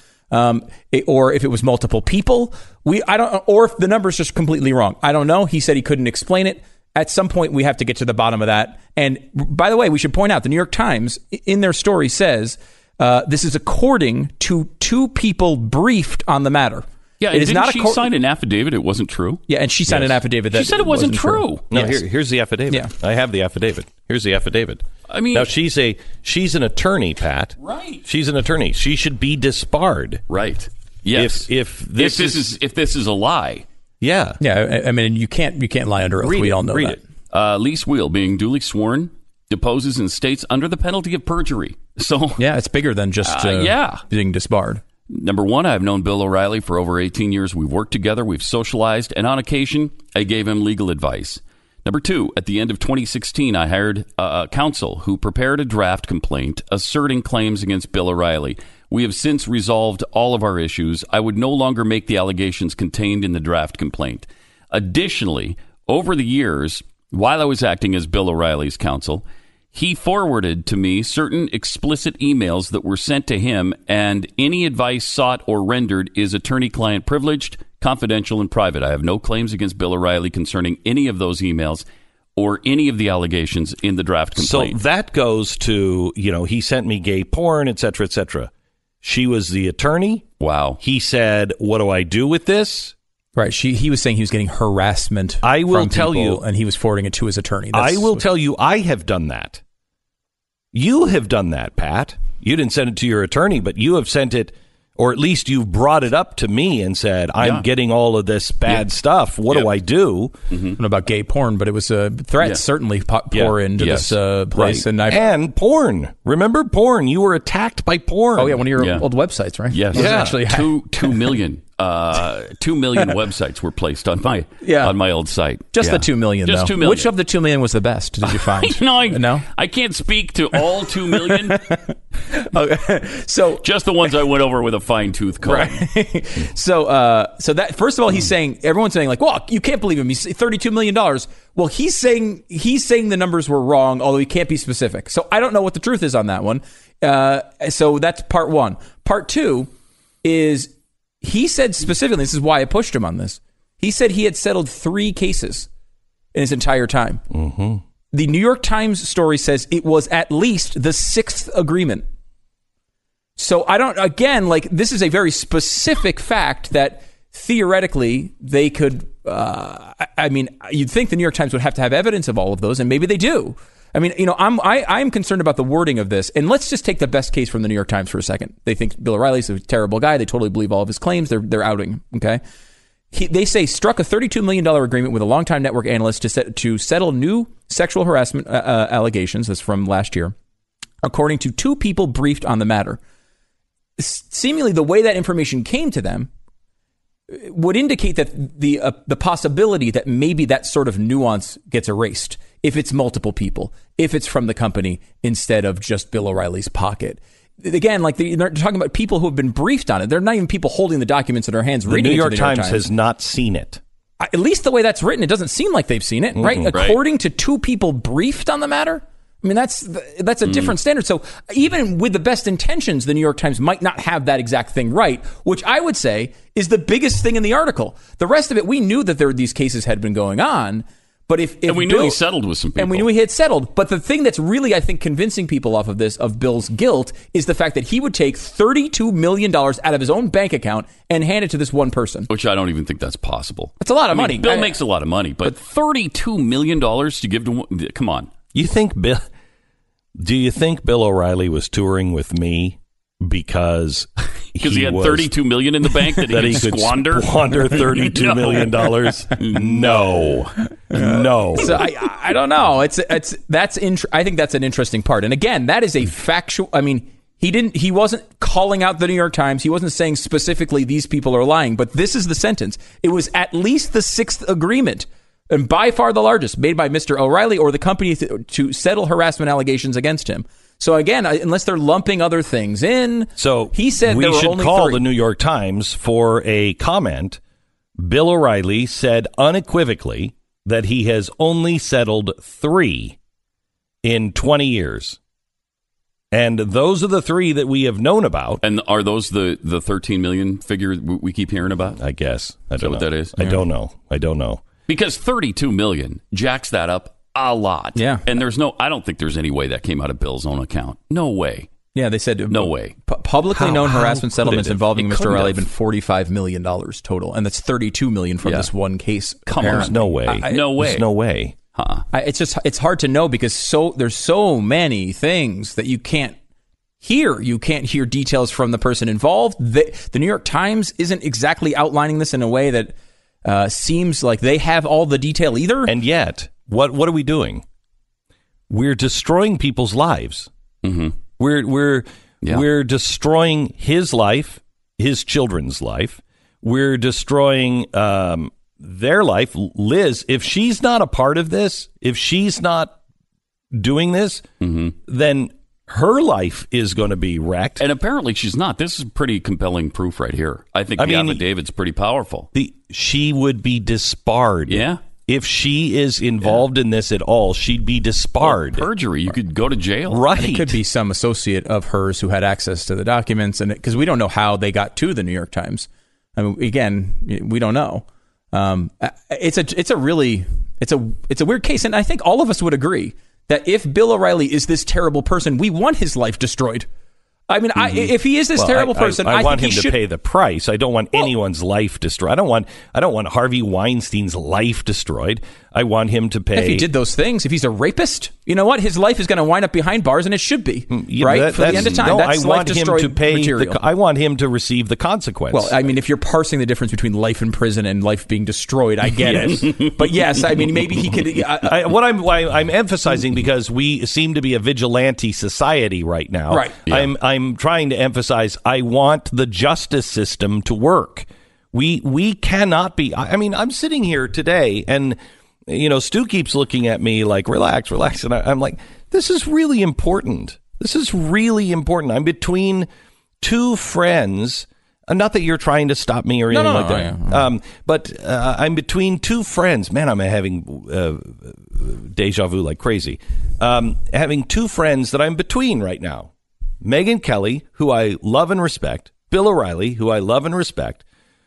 or if it was multiple people, or if the number's just completely wrong. I don't know. He said he couldn't explain it. At some point, we have to get to the bottom of that. And by the way, we should point out the New York Times in their story says this is according to two people briefed on the matter. Yeah, and didn't she sign an affidavit? It wasn't true. Yeah, and she signed an affidavit that she said it wasn't true. No, here's the affidavit. Yeah. I have the affidavit. Here's the affidavit. I mean, now she's an attorney, Pat. Right. She's an attorney. She should be disbarred. Right. Yes. If this is a lie. Yeah. Yeah. I mean, you can't lie under oath. We all know that. Lee Wheel, being duly sworn, deposes in states under the penalty of perjury. So yeah, it's bigger than just being disbarred. Number one, I've known Bill O'Reilly for over 18 years. We've worked together. We've socialized. And on occasion, I gave him legal advice. Number two, at the end of 2016, I hired a counsel who prepared a draft complaint asserting claims against Bill O'Reilly. We have since resolved all of our issues. I would no longer make the allegations contained in the draft complaint. Additionally, over the years, while I was acting as Bill O'Reilly's counsel, he forwarded to me certain explicit emails that were sent to him, and any advice sought or rendered is attorney-client privileged, confidential, and private. I have no claims against Bill O'Reilly concerning any of those emails or any of the allegations in the draft complaint. So that goes to, he sent me gay porn, et cetera, et cetera. She was the attorney. Wow. He said, what do I do with this? Right. He was saying he was getting harassment I will from tell people, you, and he was forwarding it to his attorney. I will tell you, I have done that. You have done that, Pat. You didn't send it to your attorney, but you have sent it Or at least you've brought it up to me and said, I'm getting all of this bad stuff. What do I do? I don't know about gay porn, but it was threats certainly pour into this place. Right. And porn. Remember porn? You were attacked by porn. Oh, yeah, one of your old websites, right? Yes. Actually 2 million. 2 million websites were placed on my old site. Just the 2 million, Just though. 2 million. Which of the 2 million was the best, did you find? No? I can't speak to all 2 million. So just the ones I went over with a fine-tooth comb. Right. So that, first of all, he's saying, everyone's saying, like, well, you can't believe him. He's $32 million. Well, he's saying the numbers were wrong, although he can't be specific. So I don't know what the truth is on that one. So that's part one. Part two is, he said specifically, this is why I pushed him on this. He said he had settled 3 cases in his entire time. Mm-hmm. The New York Times story says it was at least the 6th agreement. So this is a very specific fact that theoretically they could, you'd think the New York Times would have to have evidence of all of those, and maybe they do. I mean, I'm concerned about the wording of this. And let's just take the best case from the New York Times for a second. They think Bill O'Reilly's a terrible guy. They totally believe all of his claims. They're outing him, okay? They say struck a $32 million agreement with a longtime network analyst to settle new sexual harassment allegations. That's from last year, according to 2 people briefed on the matter. Seemingly, the way that information came to them would indicate that the possibility that maybe that sort of nuance gets erased if it's multiple people, if it's from the company instead of just Bill O'Reilly's pocket. Again, like they're talking about people who have been briefed on it. They're not even people holding the documents in their hands. The New York Times has not seen it. At least the way that's written, it doesn't seem like they've seen it, right? Mm-hmm. According to 2 people briefed on the matter. I mean, that's a different standard. So even with the best intentions, the New York Times might not have that exact thing right, which I would say is the biggest thing in the article. The rest of it, we knew that these cases had been going on. But and we knew he settled with some people. And we knew he had settled. But the thing that's really, I think, convincing people off of this, of Bill's guilt, is the fact that he would take $32 million out of his own bank account and hand it to this one person. Which I don't even think that's possible. That's a lot of money. Bill makes a lot of money, but $32 million to give to one? Come on. Do you think Bill O'Reilly was touring with me because he had $32 million in the bank that he could squander $32 million? No. So I don't know. I think that's an interesting part. And again, that is a factual. I mean, he wasn't calling out the New York Times. He wasn't saying specifically these people are lying. But this is the sentence. It was at least the 6th agreement, and by far the largest, made by Mr. O'Reilly or the company to settle harassment allegations against him. So again, unless they're lumping other things in, so he said we there were should only call 3. the New York Times for a comment. Bill O'Reilly said unequivocally that he has only settled 3 in 20 years. And those are the 3 that we have known about. And are those the 13 million figure we keep hearing about? I guess. I don't know what that is? I don't know. Because 32 million jacks that up a lot. Yeah. And I don't think there's any way that came out of Bill's own account. No way. Yeah, they said no way. Publicly known harassment settlements involving Mr. O'Reilly have been $45 million total, and that's $32 million from this one case. Come on, there's no way. There's no way. It's hard to know because there's so many things that you can't hear. You can't hear details from the person involved. The New York Times isn't exactly outlining this in a way that seems like they have all the detail either. And yet, what are we doing? We're destroying people's lives. Mm-hmm. We're destroying his life, his children's life. We're destroying their life. Liz, if she's not a part of this, if she's not doing this, then her life is going to be wrecked. And apparently she's not. This is pretty compelling proof right here. I think the affidavit's pretty powerful. She would be disbarred. Yeah. If she is involved in this at all, she'd be disbarred. Well, perjury. You could go to jail. Right. And it could be some associate of hers who had access to the documents, and because we don't know how they got to the New York Times. I mean, again, we don't know. It's a weird case, and I think all of us would agree that if Bill O'Reilly is this terrible person, we want his life destroyed. I mean, if he is this terrible person, I want him think he to pay the price. I don't want anyone's life destroyed. I don't want Harvey Weinstein's life destroyed. I want him to pay. If he did those things, if he's a rapist, you know what? His life is going to wind up behind bars, and it should be right for the end of time. No, that's I want him to pay. Material. I want him to receive the consequence. Well, I mean, if you're parsing the difference between life in prison and life being destroyed, I get it. But yes, I mean, maybe he could. What I'm emphasizing, because we seem to be a vigilante society right now. Right. Yeah. I'm trying to emphasize. I want the justice system to work. We cannot be. I mean, I'm sitting here today and. Stu keeps looking at me like, relax. And I'm like, this is really important. I'm between two friends. Not that you're trying to stop me or anything like that. Yeah. But I'm between two friends. Man, I'm having deja vu like crazy. Having two friends that I'm between right now. Megyn Kelly, who I love and respect. Bill O'Reilly, who I love and respect.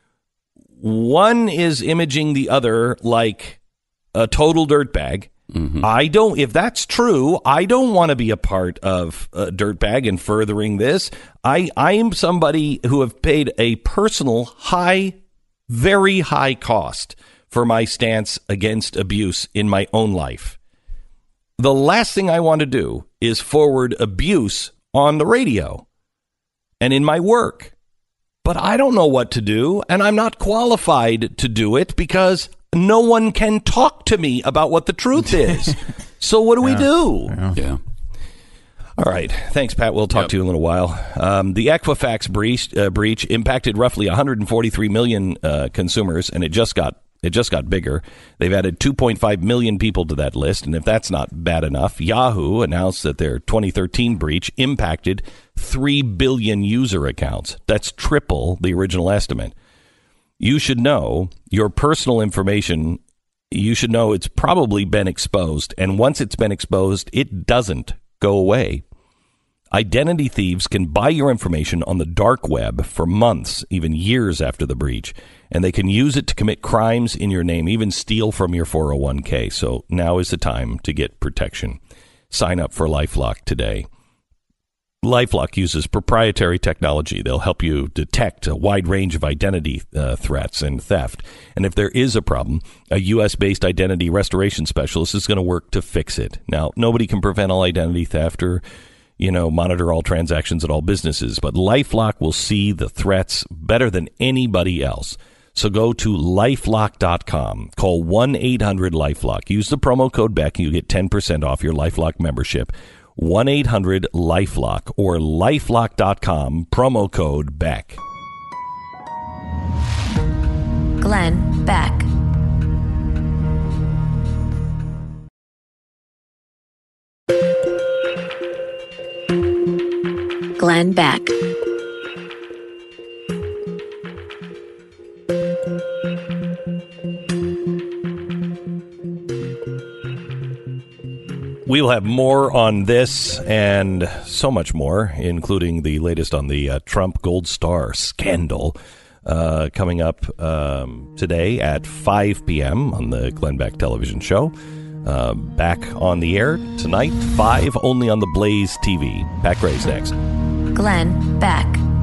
One is imaging the other like a total dirtbag. Mm-hmm. If that's true, I don't want to be a part of a dirtbag and furthering this. I am somebody who have paid a personal very high cost for my stance against abuse in my own life. The last thing I want to do is forward abuse on the radio and in my work. But I don't know what to do, and I'm not qualified to do it because no one can talk to me about what the truth is. So what do we do? Yeah. All right. Thanks, Pat. We'll talk to you in a little while. The Equifax breach impacted roughly 143 million consumers, and it just got bigger. They've added 2.5 million people to that list, and if that's not bad enough, Yahoo announced that their 2013 breach impacted 3 billion user accounts. That's triple the original estimate. You should know your personal information. You should know it's probably been exposed. And once it's been exposed, it doesn't go away. Identity thieves can buy your information on the dark web for months, even years after the breach. And they can use it to commit crimes in your name, even steal from your 401k. So now is the time to get protection. Sign up for LifeLock today. LifeLock uses proprietary technology. They'll help you detect a wide range of identity threats and theft. And if there is a problem, a U.S.-based identity restoration specialist is going to work to fix it. Now, nobody can prevent all identity theft or, monitor all transactions at all businesses, but LifeLock will see the threats better than anybody else. So go to LifeLock.com. Call 1-800-LifeLock. Use the promo code Beck and you get 10% off your LifeLock membership. 1-800-LifeLock or LifeLock.com, promo code Beck. Glenn Beck. Glenn Beck. We'll have more on this and so much more, including the latest on the Trump Gold Star scandal, coming up today at 5 p.m. on the Glenn Beck television show. Back on the air tonight, 5, only on the Blaze TV. Pat Gray's next. Glenn Beck.